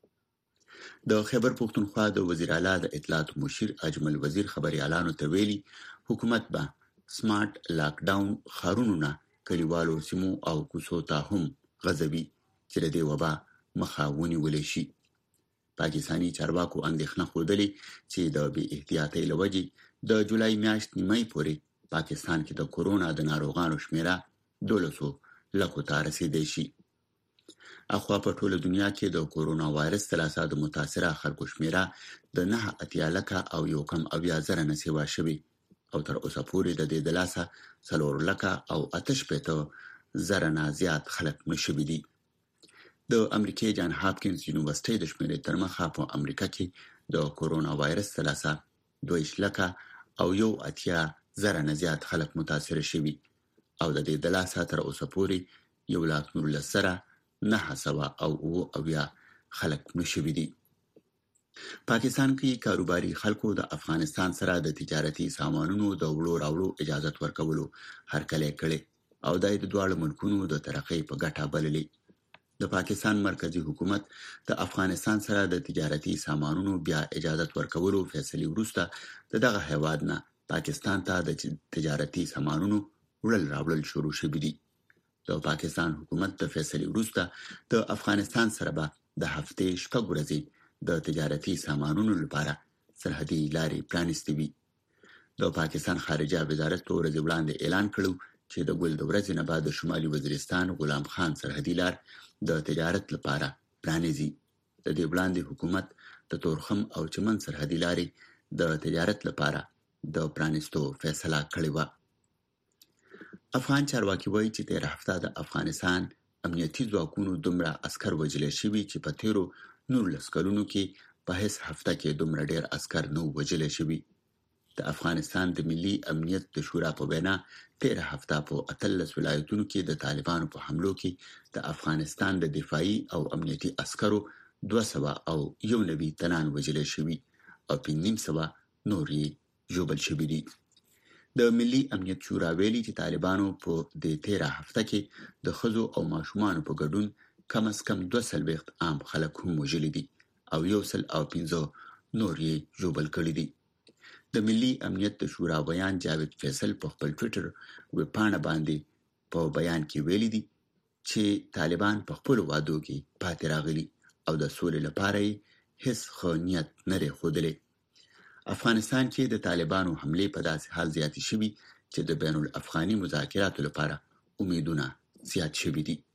د خیبر پختونخوا د وزیر اعلی د اطلاعات مشیر اجمل وزیر خبري اعلان ته ویلي حکومت به سمارټ لاک ډاون خارونو نه کلیوالو سیمو او کوڅو ته هم غځوي چې د دې وبا مخه ونیول شي. پاکستانی چارواکو اندېښنه خوده چې د بې احتیاطۍ لوجې د جولای میاشت نیمه پورې پاکستان کې د کورونا د ناروغانو شمیره دولسو لکو ته رسیدای شي. اخوا په ټوله دنیا کې د کورونا وایرس تلاسه د متاثره خلکو شمیره د نه اتیا لکه او یو کم اویا زره نه سیوا شوی او تر اوسه پورې د دې دلاسه څلور لکه او اتش پته زره نه زیات خلک مشوي دي. د امریکای جان هاپکینز یونیورسيټي د شمیرې تر مخه په امریکا کې د کورونا وایرس تلاسه دوه لکه او یو اتیا زره نه زیات خلک متاثر شوي او د دې دلاسه تر اوسه پورې یو لاک نولس زره نه سوه او اویا خلک مشوي دي. پاکستان کې کاروباري خلکو د افغانستان سره د تجارتي سامانونو د وړو راوړو اجازه ورکولو هرکلی کړي او د دواړو ملکونو د ترقۍ په ګټه بللې. د پاکستان مرکزی حکومت د افغانستان سره د تجارتي سامانونو بیا اجازه ورکولو فیصله وروسته دغه هیواد نه پاکستان ته د تجارتي سامانونو وړل راوړل شروع شوي دي. د پاکستان حکومت د فیصله وروسته د افغانستان سره به د هفتې شپږ ورځې د تجارتي سامانونو لپاره سرحدي لارې پرانیستې وي. د پاکستان خارجه وزارت ورځ وړاندې اعلان کړو چې د ګل د ورځې نه بعد شمالي وزیرستان غلام خان سرحدي لار د تجارت لپاره پرانیزي. د دې وړاندې حکومت د تورخم او چمن سرحدي لارې د تجارت لپاره د پرانیستو فیصله کړې و. افغان چارواکي وایي چې تیر هفته د افغانستان امنیتي ځواکونو دومره عسكر وژل شوي چې په تیرو نولس کلونو کې په هیڅ هفته کې دومره ډېر عسكر نو وژل شوي. د افغانستان د ملي امنیت د شورا په وینا تیره هفته په اتلس ولایتونو کې د طالبانو په حملو کې د افغانستان د دفاعي او امنیتي عسکرو دوه سوه او یو نوي تنان وژل شوي او پنځه سوه نور یې ژوبل شوي دي. د ملي امنیت شورا ویلي چې طالبانو په د تیره هفته کې د ښځو او ماشومانو په ګډون کم از کم دوه سلويخت عام خلک هم وژلي دي او یو سل او پنځه نور یې ژوبل کړي دي. د ملي امنیت د شورا بیان جاوید فیصل په خپل ټوئیټر ویبپاڼه باندې په بیان کې ویلي دي چې طالبان په خپل وعدو کې پاتې راغلي او د سولې لپاره هیڅ ښه نیت نه لري ښودلی. افغانستان کې د طالبانو حمله په داسې حال زیاتې شوي چې د بین الافغاني مذاکراتو لپاره امیدونه زیات شوي دي.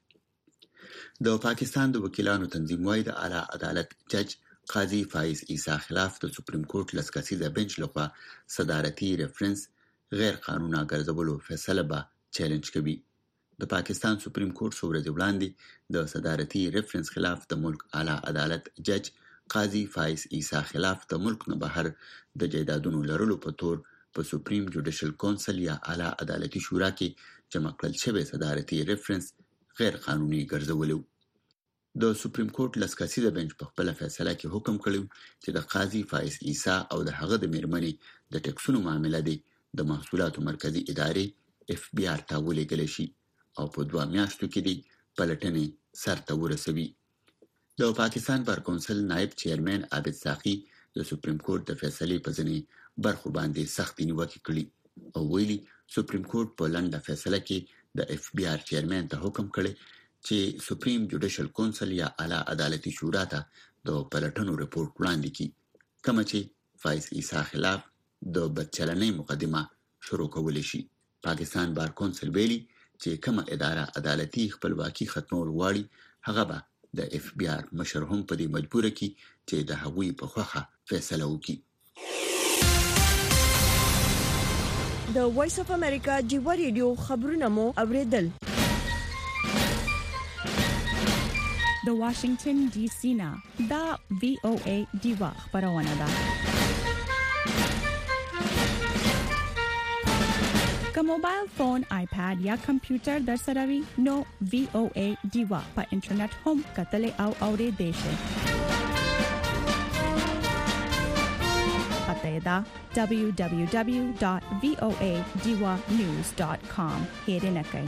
د پاکستان د وکیلانو تنظیم وايي د اعلی عدالت جج قاضي فایز عیسی خلاف د سپریم کورټ لس کسیزه بنچ لخوا صدارتي ریفرنس غیر قانوني ګرځولو فیصله به چیلنج کوي. د پاکستان سپریم کورټ څو ورځې وړاندې د صدارتي ریفرنس خلاف د ملک اعلی عدالت جج قاضي فایز عیسی خلاف د ملک نه بهر د جایدادونو لرلو په تور په سپریم جوډیشل کونسل یا اعلی عدالتي شورا کې جمع کړل شوی صدارتي ریفرنس غیر قانوني ګرځولو. د سپریم کورټ لس کسیزه بنچ په خپل فیصله کې حکم کړی چې د قاضي فایز عیسی او د هغه د میرمنې د ټیکسونو معاملې د د محصولاتو مرکزی ادارې اف بی آر ته ولېږل شي او په دوه میاشتو کې د پلټنې سرته ورسوي. د پاکستان بار کونسل نائب چیرمن عابد ساقي د سپریم کورټ د فیصلې په ځینې برخو باندې سخت نیوکه کړې او ویلي سپریم کورټ په لنډه فیصله کې د اف بی آر چیرمن ته حکم کړی چې سپریم جوډیشل کونسل یا اعلی عدالتي شورا ته د پلټنو رپورټ وړاندې کړي کوم چې فایز عیسی خلاف د بدچلنۍ مقدمه شروع کول شي. پاکستان بار کونسل ویلي چې کومه اداره عدالتي خپلواکي ختمول غواړي هغه به د اف بی آر مشر هم په دې مجبور کی چې د هغوی په خوخه فیصله وکړي. د وایس اف امریکا جیو ریډیو خبرونه مو اوریدل. د واشنگټن ډي سي نه دا وی او ای دیوا خبرونه ده. که موبایل فون، آیپاد یا کمپیوټر در سره وي نو وی او ای دیوا په انټرنیټ هم کتل او اوریدل شي. پته دا دبلیو دبلیو دبلیو ډاٹ وی او ای دیوا نیوز ډاٹ کام هیره نکای.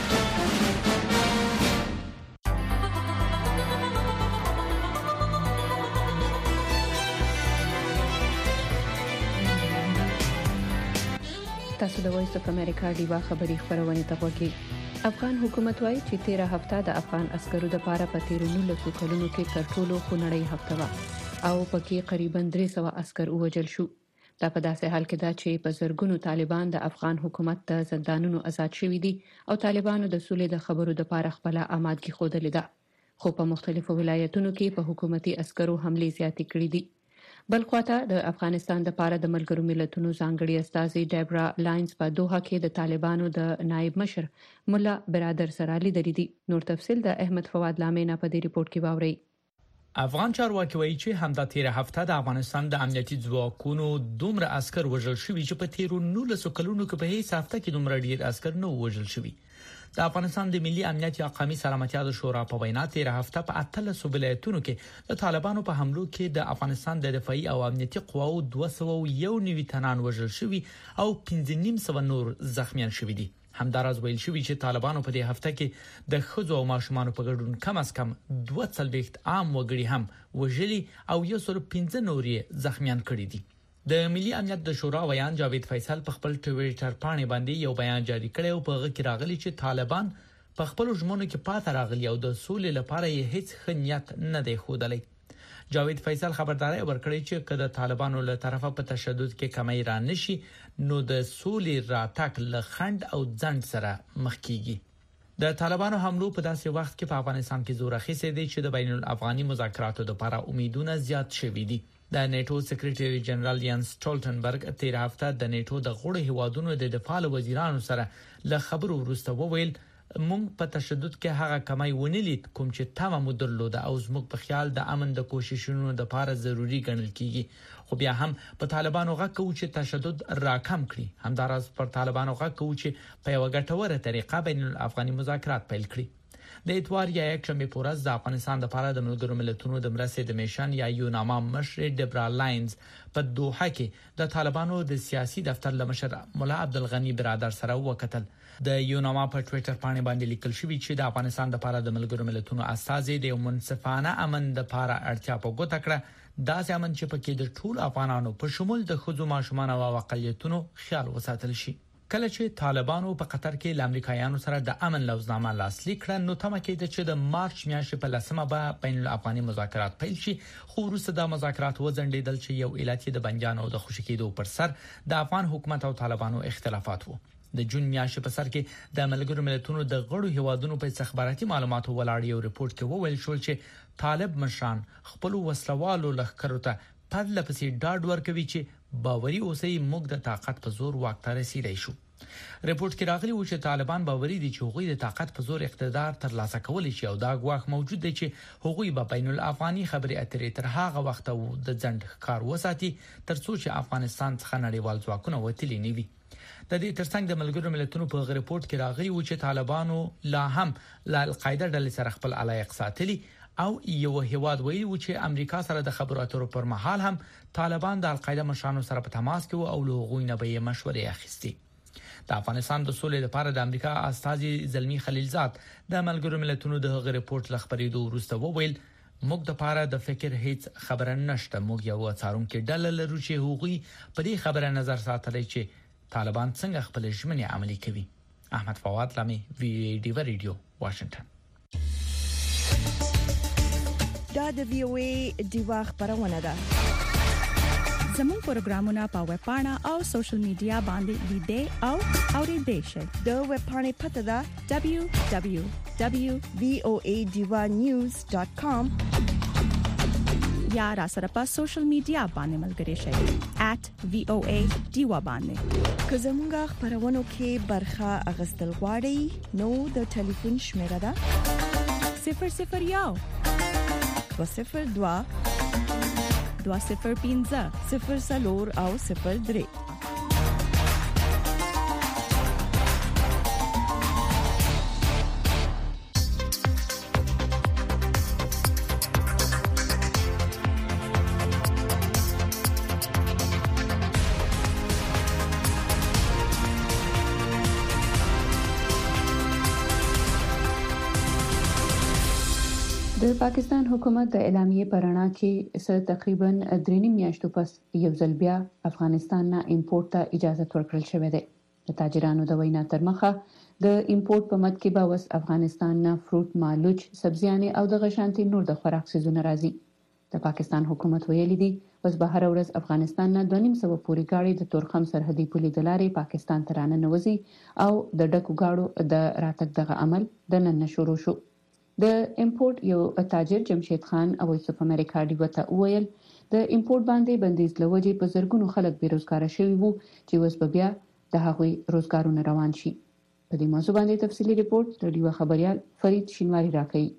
تاسو د وایس اف امریکا دیوا خبری خبرونه ته وګورئ. افغان حکومت وايي چې تیره هفته د افغان عسکرو د پاره په تیرونو لسو کلونو کې تر ټولو خونړی هفته و او پکې قریبا درې سوه عسكر وژل شو. دا په داسې حال کې دا چې په زرګونو طالبان د افغان حکومت د زندانونو آزاد شوي دي او طالبانو د سولې د خبرو د پاره خپل آمادګي خوده لیده. خو په مختلفو ولایتونو کې په حکومتي عسکرو حمله زیاتې کړې دي. بل خواته د افغانستان د پاره د ملګرو ملتونو ځانګړي استاذي ډیبرا لاینز په دوحه کې د طالبانو د نائب مشر مولا برادر سره لیدلې دي. نور تفصيل د احمد فواد لامینا په دې ریپورت کې واوري. افغان چارواکي وایي چې همدا تیره هفته د افغانستان د امنیتي ځواکونو دومره عسكر وژل شوي چې په تیرو نولسو کلونو کې په هیڅ هفته کې دومره ډیر عسكر نه وژل شوي. د افغانستان د ملي امنیت یا قومي سلامتیا د شورا په وینا تیره هفته په اتلس ولایتونو کې د طالبانو په حملو کې د افغانستان د دفاعي او امنیتي قواو دوه سوه او یو نوي تنان وژل شوي او پنځه سوه نور زخمیان شوي دي. همدارز ویل شوی چې طالبانو په دې هفته کې د ښځو او ماشومانو په ګډون کم از کم دوه څلوېښت عام وګړي هم وژلي او یو سل پنځه نورې زخمیان کړي دي. د ملي امنیت د شورا ویان جاوید فیصل په خپل ټویټر باندې باندې یو بیان جاری کړی او په هغه کې راغلی چې طالبان په خپل ژمنو کې پاتې راغلي او د سولې لپاره یې هیڅ ښه نیت نه دی ښودلی. جاوید فیصل خبرداري ورکړی چې کله طالبانو له طرفه په تشدد کې کمی را نشي نو د سولې راتګ له خند او ځند سره مخ کیږي. د طالبانو حملو په داسې وخت کې په افغانستان کې زور اخیستی دی چې د بین الافغاني مذاکراتو لپاره امیدونه زیات شوي دي. د نیټو سیکریټری جنرال یانس سټولټنبرګ تیر هفته د نیټو د غړو هیوادونو د دفاع وزیرانو سره له خبرو وروسته وویل مونږ په تشدد کې هغه کمای ونیلید کوم چې تمه مو درلوده او زموږ په خیال د امن د کوششونو لپاره ضروری ګڼل کیږي خو بیا هم په طالبانو غږ کوي چې تشدد راکم کړي همداراز پر طالبانو غږ کوي چې په یو ګټوره طریقه بین الافغاني مذاکرات پیل کړي د اتوار یا یک شنبه په ورځ د افغانستان لپاره د ملګرو ملتونو د مرستې د میشن یا یوناما مشر ډبرا لاینز په دوحه کې د طالبانو د سیاسي دفتر لمشر مولا عبدالغنی برادر سره وکتل د یوناما په ټوئیټر باندې باندې لیکل شوی چې د افغانستان لپاره د ملګرو ملتونو اساسي د منصفانه امن لپاره اړتیا په ګوته کړه دا ځامن چې پکې د ټول افغانانو په شمول د خځو ماشومان او اقلیتونو خیال وساتل شي کله چې طالبانو په قطر کې د امریکایانو سره د امن لوزنامه لاسلیک کړه نو تمه کېده چې د مارچ میاشتې په لسمه به بین الافغاني مذاکرات پیل شي خو وروسته د مذاکرات وځنډېدل چې یو علت د بنجان او د خوشی کېدو پر سر د افغان حکومت او طالبانو اختلافات وو د جون میاشتې په سر کې د ملګرو ملتونو د غړو هیوادونو په استخباراتي معلوماتو ولاړ یو ریپورت کې وویل شو چې طالب مشران خپل وسلوالو لخرو ته پرله پسې ډاډ ورکوي چې باوري اوسئ موږ د طاقت په زور واک ته رسیدای شو ریپورت کې راغلی و چې طالبان باوري دي چې هغوی د طاقت په زور اقتدار ترلاسه کولی شي او دا ګواښ موجود دی چې هغوی به بین الافغاني خبري اترې تر هغه وخت د ځند کار وساتي ترڅو چې افغانستان څخه نړیوال ځواکونه وتلی نه وي د دې ترڅنګ د ملګرو ملتونو په ریپورت کې راغلی و چې طالبانو لا هم لا القاعده ډلې سره خپل علایق ساتلي او یو هیواد ویلي و چې امریکا سره د خبرو اترو پر مهال هم طالبان د القاعده مشرانو سره په تماس کې او له هغوی نه به مشورې اخیستي د افغانستان د سولې لپاره د امریکا استازي زلمی خلیلزاد د ملګرو ملتونو د هغه ریپورت لخبرېدو وروسته وویل موږ د لپاره د فکر هیڅ خبره نشته موږ یو څارونکو ډله لرو چې هغوی په دې خبره نظر ساتلی چې طالبان څنګه خپل ژمنې عملي کوي احمد فواد لامي وی ډی وی ریډیو واشنگټن دا د وی او ای دیوا خبرونه ده زموږ پروګرامونه په ویب پاڼه او سوشل میډیا باندې لیدې او اورېدې شئ د ویب پاڼې پته ده دبليو دبليو دبليو دوت وی او ای دیوا نیوز ډاٹ کام یا را سره په سوشل میډیا باندې ملګري شئ ایٹ وی او ای دیوا باندې که زموږ خبرونه کې برخه اغستل غواړئ نو د ټلیفون شمیره ده صفر صفر یو دو صفر دوا دو صفر پینځه صفر سلور او صفر درې د پاکستان حکومت د اعلامیې پرانا کې سره تقریبا درې میاشتو پس یو ځل بیا افغانستان نه امپورټ ته اجازه ورکړل شوې ده د تاجرانو د وینا تر مخه د امپورټ په مد کې به وس افغانستان نه فروټ مالوچ سبزيانې او د غشانتي نور د خوراک سيزونه راځي د پاکستان حکومت ویلي دی وس به هر ورځ افغانستان نه دوه نیم سو پورې گاډي د تورخم سرحدي پولې د لارې پاکستان ته رانه نوځي او د ډکو گاډو د راتګ دغه عمل د نن شروع شو د امپورټ یو تاجر جمشید خان او وایس اف امریکا دی وته ویل د امپورټ باندې بندیز لوجې په زرګونو خلک بیروزګار شوي وو چې وس بیا د هغوی روزګارونه روان شي په دې موضوع باندې تفصیلی ریپورت د ډیو خبريال فرید شینواری راکړي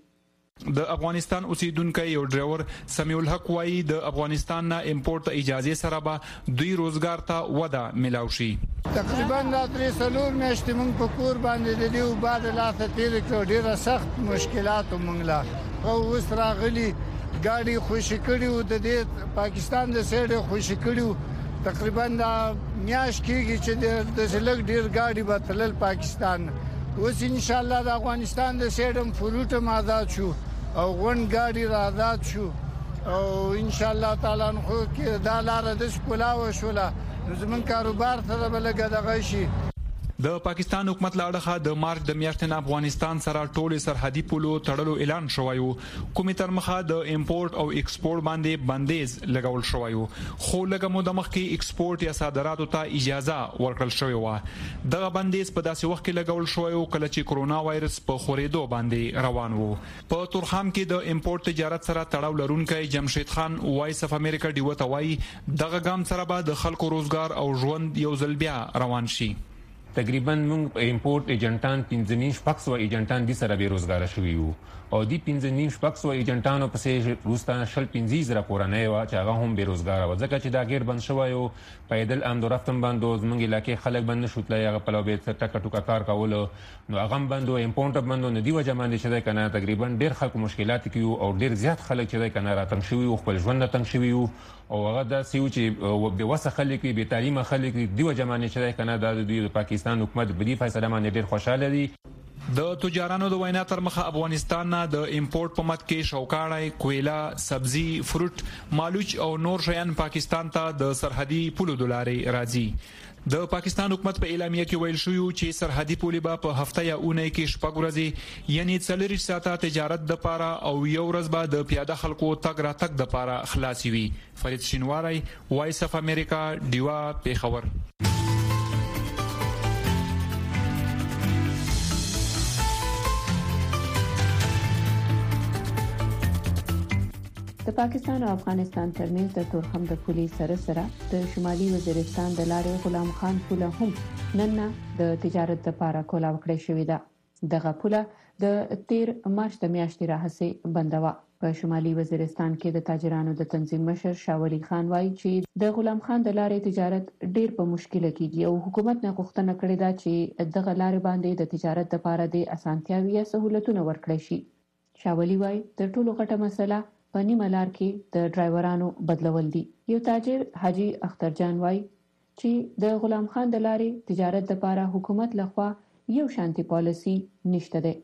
د افغانستان اوسیدونکو یو ډرایور سمیع الحق وايي د افغانستان نه امپورټ ته اجازه سره به دوی روزګار ته وده ملاو شي تقریبا د درې سلور میاشتې موږ په کور باندې د دیو بعد لاسه تیر کړو ډیره سخت مشکلات موږ لا او اوس راغلي ګاډي خوشی کړیو د دې پاکستان د سیډ خوشی کړیو تقریبا د میاش کېږي چې د زلګ ډیر ګاډي به تلل پاکستان اوس ان شاء الله د افغانستان د سیډم فروټ آزاد شو او غون ګاډي را آزاد شو او ان شاء الله تعالی نو کې دا لار د سپلاو شولا زمون کاروبار ته بلګه دغه شي د پاکستان حکومت لاړه د مارچ د میاشتې افغانستان سره ټول سرحدي پولو تړلو اعلان شوی وو کومې تر مخه د امپورټ او ایکسپورټ باندې بندیز لګول شوی وو خو لږه موده مخکې ایکسپورټ یا صادراتو ته اجازه ورکړل شوی و دغه بندیز په داسې وخت کې لګول شوی وو کله چې کرونا وایرس په خورېدو باندې روان وو په تورخم کې د امپورټ تجارت سره تړاو لرونکي جمشید خان وایس اف امریکا دی وته وایي دغه ګام سره به د خلکو روزګار او ژوند یو ځل بیا روان شي تقریبا موږ امپورټ ایجنټان پنځه نیم شپږ سوه ایجنټان دي سره بیروزګار شوي وو او دی پنځه نیم شپږ سوه ایجنټانو پسې وروسته شل پنځه زره کورنۍ وه چې هغه هم بیروزګاره وه ځکه چې دا ګیر بند شوی و پیدل امد و رفتم بند و زموږ علاقې خلک بند نه شو تللی هغه پلو به یې ټکه ټوکه کار کولو نو هغه هم بند و امپورټ بند و نو دې وجه باندې چې دی که نه تقریبا ډېر خلکو مشکلات کې وو او ډېر زیات خلک چې دی که نه راتنګ شوي وو خپل ژوند نه تنګ شوي وو او هغه داسې و چې بېوسه خلک وي بې تعلیمه خلک وي دې وجه باندې چې دی که نه دا د دوی د پاکستان حکومت په دې فیصله باندې ډېر خوشحاله دي. د تجارانو د وینا تر مخه افغانستان نه د امپورټ په مت کې شوکاړی، کویلا، سبزی، فروټ، مالوچ او نور شیان پاکستان ته د سرحدي پولو دلارې راځي. د پاکستان حکومت په اعلامیه کې ویل شوی چې سرحدي پولې به په هفته یا اونۍ کې شپږ ورځې یعنی څلور ساعته تجارت د پاره او یو ورځ به د پیاده خلکو تګ راتګ د پاره خلاصي وي. فرید شینواری، وایس اف امریکا، ډیوا، پیښور. د پاکستان او افغانستان ترمنځ د تورخم د پولې سره سره د شمالي وزیرستان د لارې غلام خان پوله هم نن د تجارت لپاره کولاو کړې شوې ده. دغه پوله د تیر مارچ د میاشتې راهیسې بنده وه. په شمالي وزیرستان کې د تاجرانو د تنظیم مشر شاولي خان وایي چې د غلام خان د لارې تجارت ډېر په مشکل کېږي او حکومت نه غوښتنه کړې ده چې دغه لارې باندې د تجارت لپاره د اسانتیاوي یا سہولتونه ورکړي شي. شاولي وایي د ټولو غټه مسله په نیمه لار کې د ډرایورانو بدلول دي. یو تاجر حاجی اخترجان وایي چې د غلام خان د لارې تجارت لپاره حکومت لخوا یو شانتي پالیسي نشته ده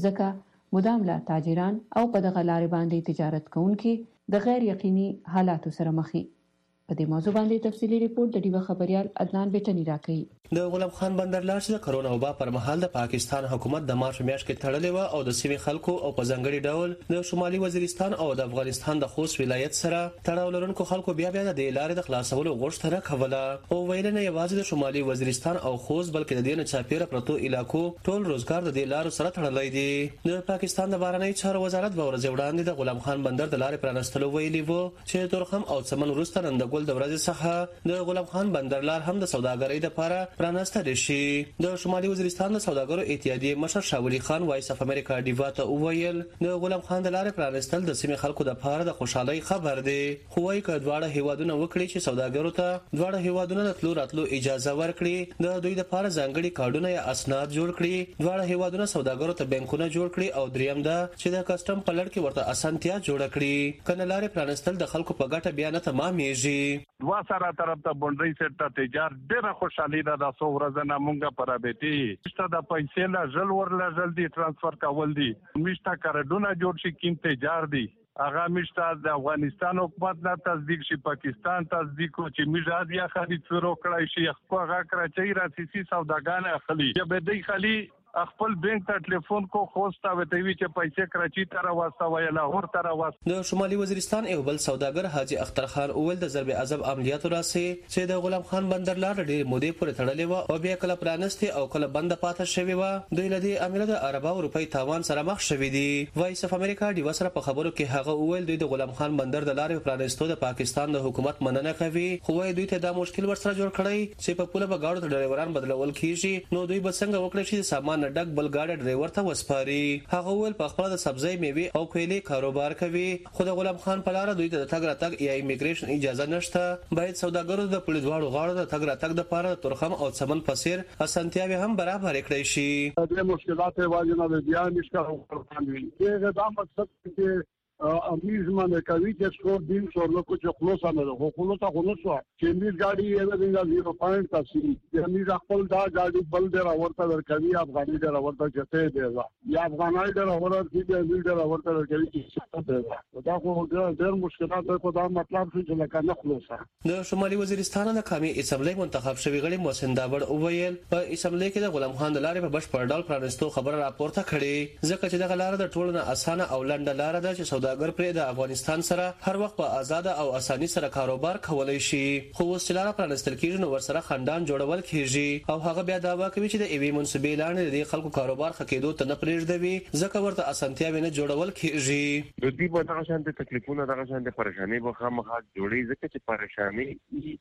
ځکه مدام لا تاجران او په دغه لارې باندې تجارت کوونکي د غیر یقیني حالاتو سره مخ دي. په دې موضوع باندې تفصیلی ریپورت د ډیوه خبريال عدنان بیٹنی راکړي. د غلام خان بندر لار چې د کرونا وبا پر مهال د پاکستان حکومت د مارچ میاشتې کې تړلې و او د سیمې خلکو او په ځنګړي ډول د شمالي وزیرستان او د افغانستان د خوست ولایت سره تړاو لرونکو خلکو بیا بیا د لارې د خلاصولو غوښتنه کوله او ویل نه یوازې د شمالي وزیرستان او خوست بلکې د دې نه چاپیره پرتو علاقو ټول روزګار د دې لارو سره تړلې دي. د پاکستان د بهرنی چارو وزارت به ورځ وړاندې د غلام خان بندر د لارې پرانستلو ویلي وو چې تورخم او څمن وروسته نن د ګل د ورځې څخه د غلام خان بندر لار هم د سوداګرۍ لپاره پرانستل شي. د شمالي وزیرستان د سوداګرو اتحادیې مشر شاولي خان وایس اف امریکا ډیوا ته وویل د غلام خان د لارې پرانستل د سیمې خلکو لپاره د خوشحالۍ خبر دی. خو وايي چې دواړه هیوادونه وکړي چې سوداګرو ته دواړه هیوادونه د تلو راتلو اجازه ورکړي، د دوی لپاره ځانګړي کارډونه یا اسناد جوړ کړي، دواړه هیوادونه سوداګرو ته بانکونه جوړ کړي او دریم دا چې د کسٹم په لړ کې ورته اسانتیا جوړ کړي. کنه لارې پرانستل د خلکو په ګټه بیا نه تمامېږي. وا سره طرف ته بونډري سیټ ته تجار ډېره خوشحالي ده د څو ورځې نه مونږه پر ابېتی شته د پیسې لا ژل ورله ژل دي ترانسفر کول دي میشته کارډونه جوړ شي کیم تجار دي هغه میشته د افغانستان حکومت نه تصدیق شي پاکستان تصدیق کو چې میژاد یا خرید فرو کړای شي خو هغه کراچۍ راسي سوداګان اخلي یا به دی خالي خپل بانک ته ټلیفون کو خوستا وته وی چې پیسې کراچۍ ته راوسته وای لاهور ته راوسته. د شمالي وزیرستان یو بل سوداګر حاجی اختر خان اول د ضرب عذاب عملیاتو راسي چې د غلام خان بندر لار ډېر مودې پورې تړلې و او بیا کله پرانسته او کله بند پاتې شوی و. دوی لدی امیر د عربو روپی تاوان سره مخ شوی دي. وایس اف امریکا دی وسره په خبرو کې هغه اول دوی د غلام خان بندر د لارې پرانستو د پاکستان د حکومت مننه کوي خو دوی ته دا مشکل ورسره جوړ کړی چې په پوله بغاړو د ډرایوران بدلول کیږي نو دوی به څنګه وکړي چې سامان ډک بل ګاډي ډرایور ته وسپاري. هغه ول په خپل د سبزی میوه او کویلې کاروبار کوي خو د غلام خان په لار دوی ته د تګ راتګ یا ایمیګریشن اجازه نشته. باید سوداګرو د پولیس واړو غاړو د تګ راتګ لپاره تورخم او څمن پسیر اسانتیاوي هم برابر کړی شي. د مشکلات واجب نه بیا نشکره ورکړي دغه دا مقصد چې امیز باندې کوي چې څو دین څو نو کو چې خلاص نه ده خو نو ته خو نو څو چې میز گاډي یې د زیرو پوینټ تاسو چې میز خپل دا گاډي بل دی راورته ورکوي افغاني دی راورته چته دی یا افغاني دی راورته چې میز دی راورته ورکوي چې څه دا خو ډېر مشکلات په دا مطلب چې لکه نه خلاصه. د شمالي وزیرستان د قومي اسمبلی منتخب شوی غړي محسن داوړ اوویل په اسمبلی کې د غلام خان د لارې په بشپړ ډول پرانستو خبره راپورته کړي ځکه چې د لارې د ټولنه اسانه او لنډه لار ده چې سوداګر پر د افغانستان سره هر وخت په آزاد او اساني سره کاروبار کولای شي. خو وسیلاره پرانستل کېږي نو ورسره خندان جوړول کېږي او هغه بیا داوا کوي چې د ایوي منسوبې لاندې د خلکو کاروبار خکېدو ته نه پرېږدوي ځکه ورته اسانتیاوي نه جوړول کېږي. د دې په دغه شان د تکلیفونو دغه شان د پریشانی به خامخا جوړي ځکه چې پریشانی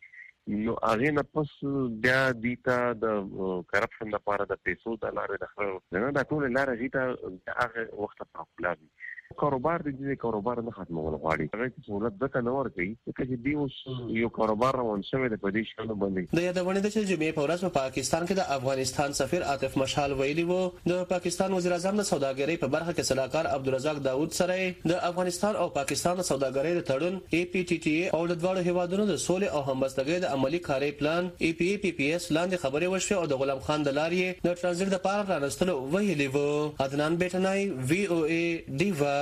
نو هغه نه پس بیا دیتا د کرپشن لپاره د پیسو د لارې د خلکو نه د ټول لارې دیتا هغه وخت په خپل کاروبار دې کاروبار نه ختمول غواړي هغه چې سہولت ځکه نه ورکړي چې دی اوس یو کاروبار روان شوی د پدې شنو باندې د یادونه د جمعې په ورځ په پاکستان کې د افغانستان سفیر عاطف مشال ویلي وو د پاکستان وزیر اعظم د سوداګرۍ په برخه کې صلاحکار عبدالرزاق داوود سره د افغانستان او پاکستان د سوداګرۍ د تړون ای پی ټی ټی او د دوه هیوادونو د سولې او همبستګۍ د عملی کاري پلان ای پی پی پی اس لاندې خبرې وشوه او د غلام خان د لارې د ترانزیت لپاره راستلو ویلي وو. عدنان بیٹنای وی او ای دیوا.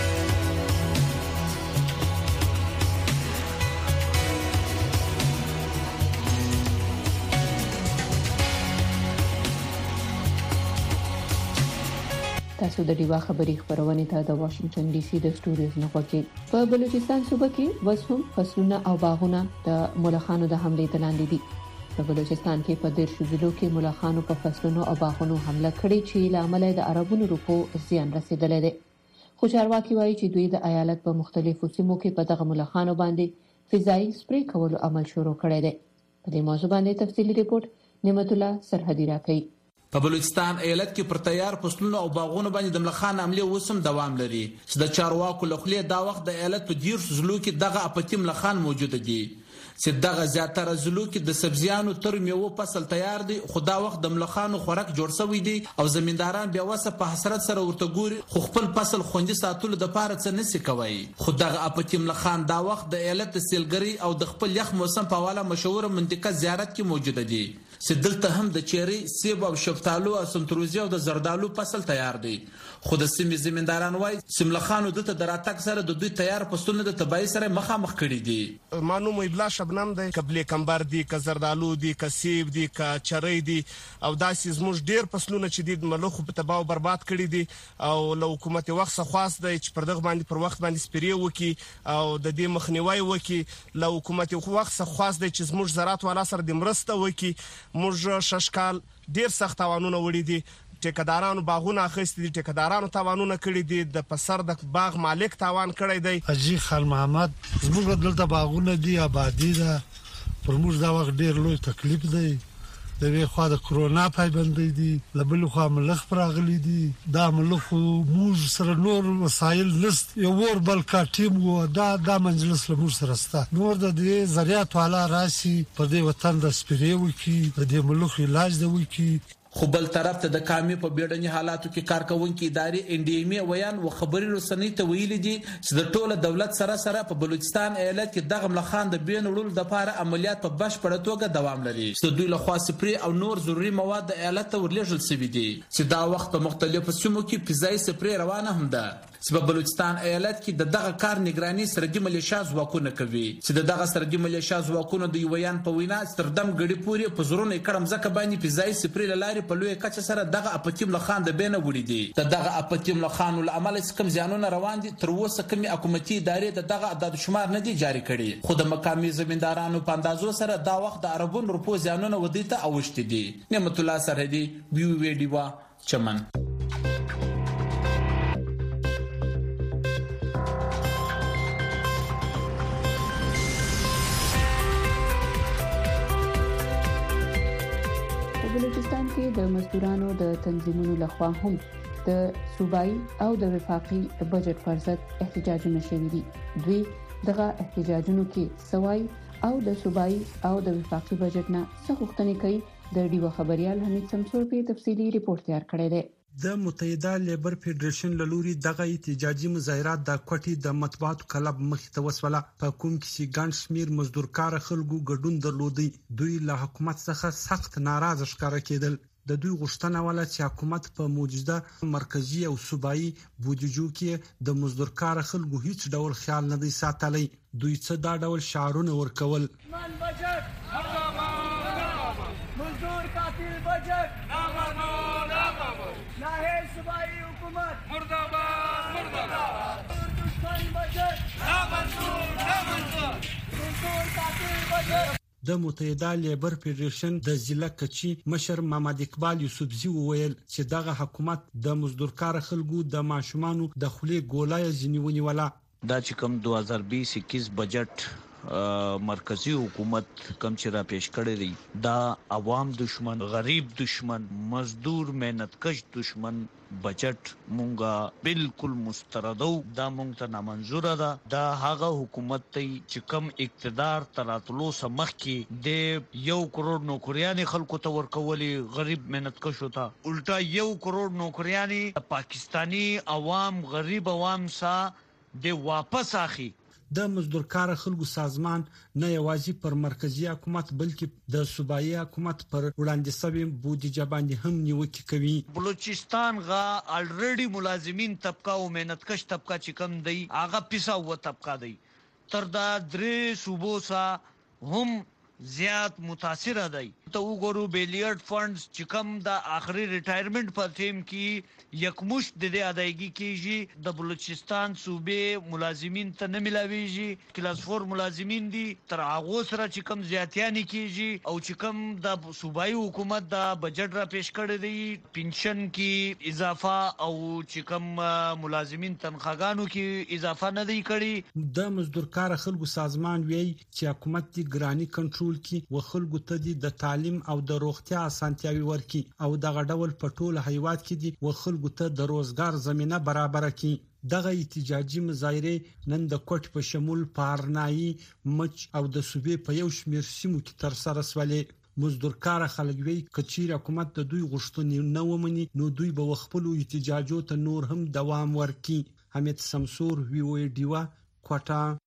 تاسو د ډیوا خبري خبرونه ته د واشنگټن ډي سي د سټوډیوز نه غوږی. په بلوچستان صوبه کې وسوم فصلونه او باغونه د ملخانو د حمله تلاندې دي. په بلوچستان کې په ډیر شذلو کې ملخانو په فصلونو او باغونو حمله کړې چې لامل د عربونو روپو زیان رسیدلې ده. خو چارواکي وایي چې دوی د ایالت په مختلفو سیمو کې په دغه ملخانو باندې فضایي سپری کولو عمل شروع کړی دی. په دې موضوع باندې تفصیلی ریپورت نعمت الله سرحدي راکړي. په بلوچستان ایالت کې پر تیار فصلونو او باغونو باندې د ملخان عمله وسم دوام لري چې د چارواکو لخوا د وخت د ایالت په ډیر زلو کې دغه اپتی ملخان موجود دي چې دغه زیاتره زلو کې د سبزیانو تر میوه فصل تیار دي خو دا وخت د ملخانو خوراک جوړ شوی دي او زمینداران بیا وسه په حسرت سره ورته ګوري خو خپل فصل خوندي ساتلو د پاره څه نسی کوي. خو دغه اپتی ملخان دا وخت د ایالت د سیلګری او د خپل یخ موسم په حواله مشهور منطقه زیارت کې موجود دي چې دلته هم د چيري سیب او شفتالو او سنتروزي او د زردالو فصل تیار دي. خو د سیمې زمینداران وایي سیملخانو د تدراتک سره د دوی تیار فصلونه د تبعی سره مخامخ کړي دي. مانو مبلا شبنم دی قبل کمبر دی ک زردالو دی ک سیب دی ک چری دی او داسې زموږ ډیر فصلونه چې د ملخ په تباہ او برباد کړي دي او له حکومت وخت خاص دی چې پر دغه باندې پر وخت باندې سپری وکي او د دې مخنیوي وکي له حکومت وخت خاص دی چې زموږ زراعت والا سره د مرسته وکي. موږ ششکال ډیر سخت توانونه وړي دي ټیکدارانو باغونه اخیستي دي ټیکدارانو توانونه کړی دي د پسر د باغ مالک توان کړی دی. حاجی خان محمد زموږ دلته باغونه دي آبادی ده پر موږ دا وخت ډیر لوی تکلیف دی د وی خو د کرونا پایبندۍ دي لبل خو ملخ پراغلي دي دا ملخ موږ سره نور وسایل نست یو ور بل کا ټیم وو دا دا منجلس له موږ سره ستا نور د دې ذریعہ والا راسي په دې وطن د سپریو کې د دې ملخ علاج دی وکي. خو بل طرف ته د کامي په بیړني حالاتو کې کارکونکو ادارې ان ډي ام ویان او خبري رسنۍ ته ویل دي چې د ټوله دولت سره سره په بلوچستان ایالت کې دغه ملخان د بین وړل د لپاره عملیات په بشپړه توګه دوام لري چې دوی له خوا سپری او نور ضروري مواد د ایالت ته ورلېږل شوي دي چې دا وخت په مختلفو سیمو کې فضایي سپری روانه هم ده چې په بلوچستان ایالت کې د دغه کار نگراني سرګي ملیشیا ځواکونه کوي چې د دغه سرګي ملیشیا ځواکونه د یویان په وینا ستردم غړي پوري په زورونه کړم ځکه باندې فضایي سپری لاري په لوی کچه سره دغه اپتیم لخان د بینه وړي دي د دغه اپتیم لخان ول عمل کم زیانونه روان دي تر اوسه کومي حکومتي ادارې د دغه عدد شمار نه دي جاری کړي خو د مقامي زمیندارانو په اندازو سره دا وخت د عربون روپو زیانونه ودی ته اوښتي دي. نعمت الله سرحدي وی وی ډیوا چمن. بلوچستان کې د مزدورانو د تنظیمونو لخوا هم د صوبایي او د وفاقي بجټ پر ضد احتجاجونه شوي دي. دوی دغه احتجاجونو کې سوای او د صوبایي او د وفاقي بجټ نه څه غوښتنې کوي. د ډیو خبريال حمید سمسور په تفصیلی ریپورت تیار کړی دی. د متحده لیبر فدریشن لوري دغه احتجاجي مظاهرات د کوټي د مطبوعاتو کلب مخ ته وسوله په کوم کې ګڼ شمیر مزدورکار خلکو ګډون درلودي. دوی له حکومت څخه سخت ناراضه ښکار کېدل. د دوی غوښتنه ولا چې حکومت په موجوده مرکزی او صوبایي بودیجو کې د مزدورکار خلکو هیڅ ډول خیال نه دی ساتلی. دوی څه دا ډول شعارونه ورکول. مزدور قاتل بجٹ نامرمون نامرمون ناہے صوبائی حکومت مرداباد مرداباد دشمن بجٹ نامنظور نامنظور مزدور قاتل بجٹ. د متحده لیبر فدریشن د ضلع کچی مشر محمد اقبال یوسفزی وویل چې دغه حکومت د مزدورکار خلکو د ماشومانو د خولي ګولای ځنیونی ولا دا چې کوم دوه هزار بیس اکیس بجټ مرکزی حکومت کم چې را پیش کړی دی دا عوام دشمن، غریب دشمن، مزدور مهنتکش دشمن بجټ مونږه بالکل مستردو، دا مونږ ته نامنظور ده. دا هغه حکومت ته چې کم اقتدار تراتلو سمخ کې د یو کروڑ نوکریانې خلکو ته ورکولې غریب مهنتکشو ته، الټا یو کروڑ نوکریانې پاکستانی عوام غریب عوام سا د واپس اخی. د مزدورکار خلکو سازمان نه یوازې پر مرکزی حکومت بلکې د صوبایي حکومت پر وړاندې شوی بودیجه باندې هم نیوکه کوي. بلوچستان غا الریډي ملازمین طبقه او مهنتکش طبقه چې کم دی هغه پیسه و طبقه دی تر دا درې صوبو سا هم زیات متاثر دی. ته وګورو بیلیارډ فندز چې کم د اخري ریټایرمنٹ په ټیم کې یکمشت د دې ادایګي کیږي د بلوچستان صوبې ملازمین ته نه ملاويږي. کلاس فور ملازمین دي تر هغه سره چې کم زیاتیانی کیږي او چې کم د صوبایي حکومت د بجټ را پیش کړی دی پنشن کې اضافه او چې کم ملازمین تنخواګانو کې اضافه نه دی کړی. د مزدورکار خلکو سازمان وی چې حکومت دی ګرانی کنټرول کی و خلکو ته دی د تعلیم او د روغتیا اسانتیاوي ورکي او دغه ډول په ټوله هیواد کې دي و خلکو ته د روزګار زمينه برابر کړي. دغه احتجاجي مظاهره نن د کوټ په شمول پارنایي مچ او د صوبې په یو شمېر سیمو کې تر سره سولې. مزدورکار خلک وی کچیر حکومت د دوی غوښتنې نه ومني نو دوی به خپل احتجاجو ته نور هم دوام ورکړي. حمید سمسور وی او ډیوا کوټا.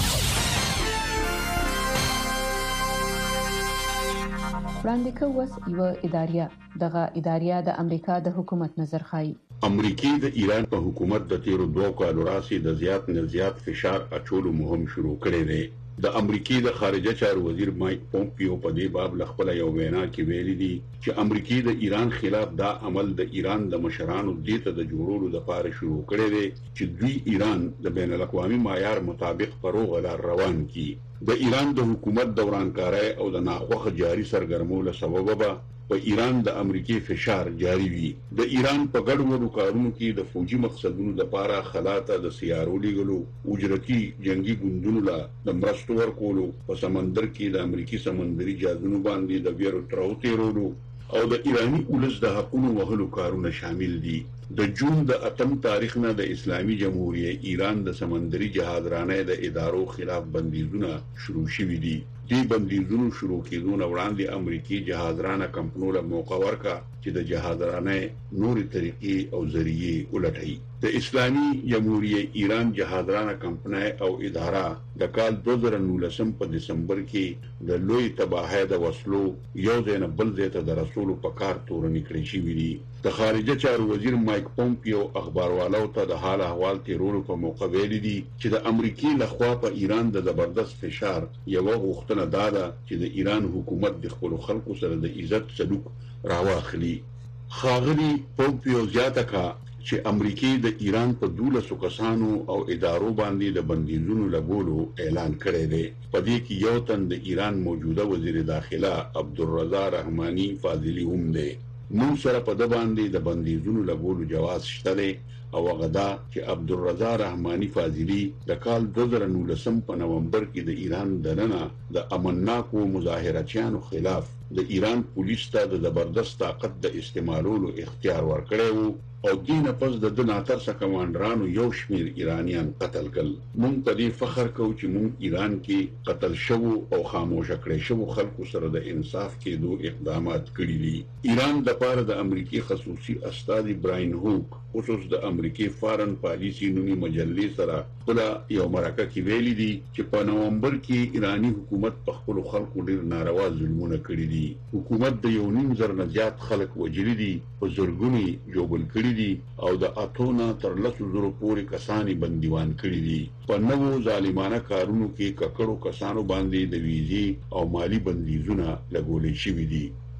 وړاندې کوس یو اداریه دغه اداریه د امریکا د حکومت نظر خای. امریکای د ایران په حکومت د تیرو دوه کالو راځي د زیات نه زیات فشار اچولو مهم شروع کړی دی. د امریکای د خارجه چارو وزیر مایک پومپیو په دې باب لخپله یو وینا کې ویلي دي چې امریکای د ایران خلاف دا عمل د ایران د مشرانو د ته د جوړولو لپاره شروع کړی دی چې دوی ایران د بین الاقوامي معیار مطابق پروغ لار روان کړي. د ایران د حکومت دورانکاري او د ناخوخه جاري سرګرمولو سبب به په ایران د امریکای فشار جاری وي. د ایران په ګډوډو کارونو کې د فوجي مقصدونو لپاره خلاته د سیارو لیږلو، اجرتي جنگي ګوندونو لا د مرستو ورکولو، په سمندر کې د امریکای سمندري جازونو باندې د ویرو تراو تیرولو او د ایرانی اولس د حقونو وهلو کارونه شامل دي. د جون د اتم تاریخ نه د اسلامي جمهوریت ایران د سمندري جهادرانه د ادارو خلاف بندیزونه شروع شوي دي. دې بندیزونو شروع کېدو نه وړاندې امریکایي جهادرانه کمپنو له موقع ورکا چې د جهادرانه نوري طریقې او ذریعے ولټي. د اسلامي جمهوریت ایران جهادرانه کمپنۍ او اداره د کال دوه زره نولسم په دسمبر کې د لوی تباہی د وسلو یو ځای نه بل ځای ته د رسولو په کار تورنې کړې شوې دي. د خارجه چارو وزیر مایک پومپیو اخباروالو ته د حال احوال تیرولو په موقع ویلي دي چې د امریکای لخوا په ایران د زبردست فشار یو غوښتنه دا ده چې د ایران حکومت د خپل خلکو سره د عزت سلوک راواخلي. خاغلی پومپیو زیاته کا چې امریکای د ایران په دولسو کسانو او ادارو باندې د بندیزونو لګولو اعلان کړی دی. په دې کې یو تن د ایران موجوده وزیر داخله عبدالرضا رحماني فاضلی هم دی. نو سره په د باندې د بندیزونو لګولو جواز شته دی او غدا چې عبدالرضا رحماني فاضلی د کال دوه زره نولسم په نومبر کې د ایران دننه د امنناکو مظاهرچیانو خلاف د ایران پولیس ته د زبردست طاقت د استعمالولو اختیار ورکړی وو او دینه پس د دناتر څخه کمانډرانو یو شمیر ایرانیان قتل کړل. مونږ په دې فخر کوو چې مونږ ایران کې قتل شوو او خاموش کړی شوو خلکو سره د انصاف کېدو اقدامات کړي دي. ایران د پاره د امریکای خصوصي استاد براین هوک خصوص د امریکای فارن پالیسی نومي مجلې سره خپل یو مرکه کې ویلي دي چې په نومبر کې ایرانی حکومت په خپل خلکو ډیر ناروا ظلمونه کړي دي. حکومت د یو نیم زر نه زیات خلک وجلي دي، په زرګونی جوبل کړي دي او د اتونه تر لسو زرو پورې کسانی بندیوان کړي دي. په نوو ظالمانه کارونو کې ککړو کسانو باندې د ویزي او مالی بندیزونه لګولې شوي دي.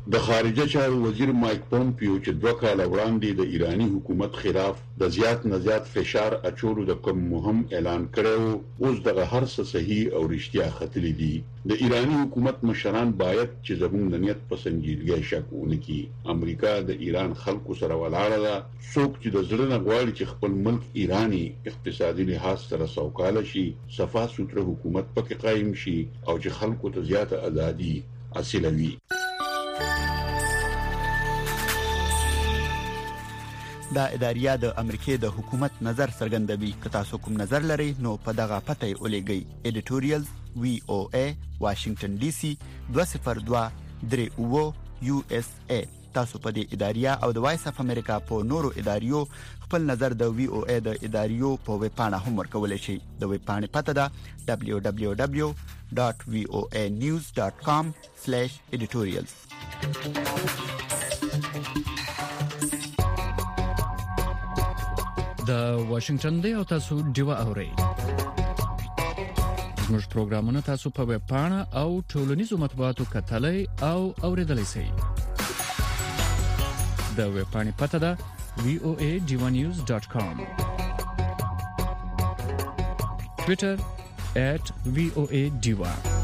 د خارجه چارو وزیر مایک پومپیو چې دوه کاله وړاندې د ایرانی حکومت خلاف د زیات نه زیات فشار اچولو د کوم مهم اعلان کړو اوس دغه هر څه صحیح او رښتیا ختلي دي. د ایرانی حکومت مشران باید چې زموږ د نیت په سنجیدګۍ شک ونکړي. امریکا د ایران خلکو سره ولاړه ده. څوک چې د زړه نه غواړي چې خپل ملک ایرانی اقتصادي لحاظ سره سوکاله شي، صفا سوتره حکومت پکې قائم شي او چې خلکو ته زیاته ازادي حاصله وي. دا اداریه د امریکای د حکومت نظر څرګندوي. که تاسو کوم نظر لرئ نو په دغه پته ولېږئ. editorial وی او ای واشنگټن ډي سي دوه صفر دوه درې اوه یو اس ای. تاسو په دې اداریه او د وایس اف امریکا په نورو اداریو خپل نظر د وی او ای د اداریو په ویب پاڼه هم ورکولای شئ. د ویب پاڼې پته ده دبليو دبليو دبليو ډاټ وی او ای نیوز ډاټ کام سلیش editorials. د واشنگټن دی او تاسو دیو اورئ. زموږ پروګرامونه تاسو په ویب پاڼه او ټولنیزو مطبوعاتو کتلای او اوریدلای شئ. د ویب پاڼې پته ده وی او ای ډیوا نیوز ډاټ کام. ټویټر ایټ وی او ای ډیوا.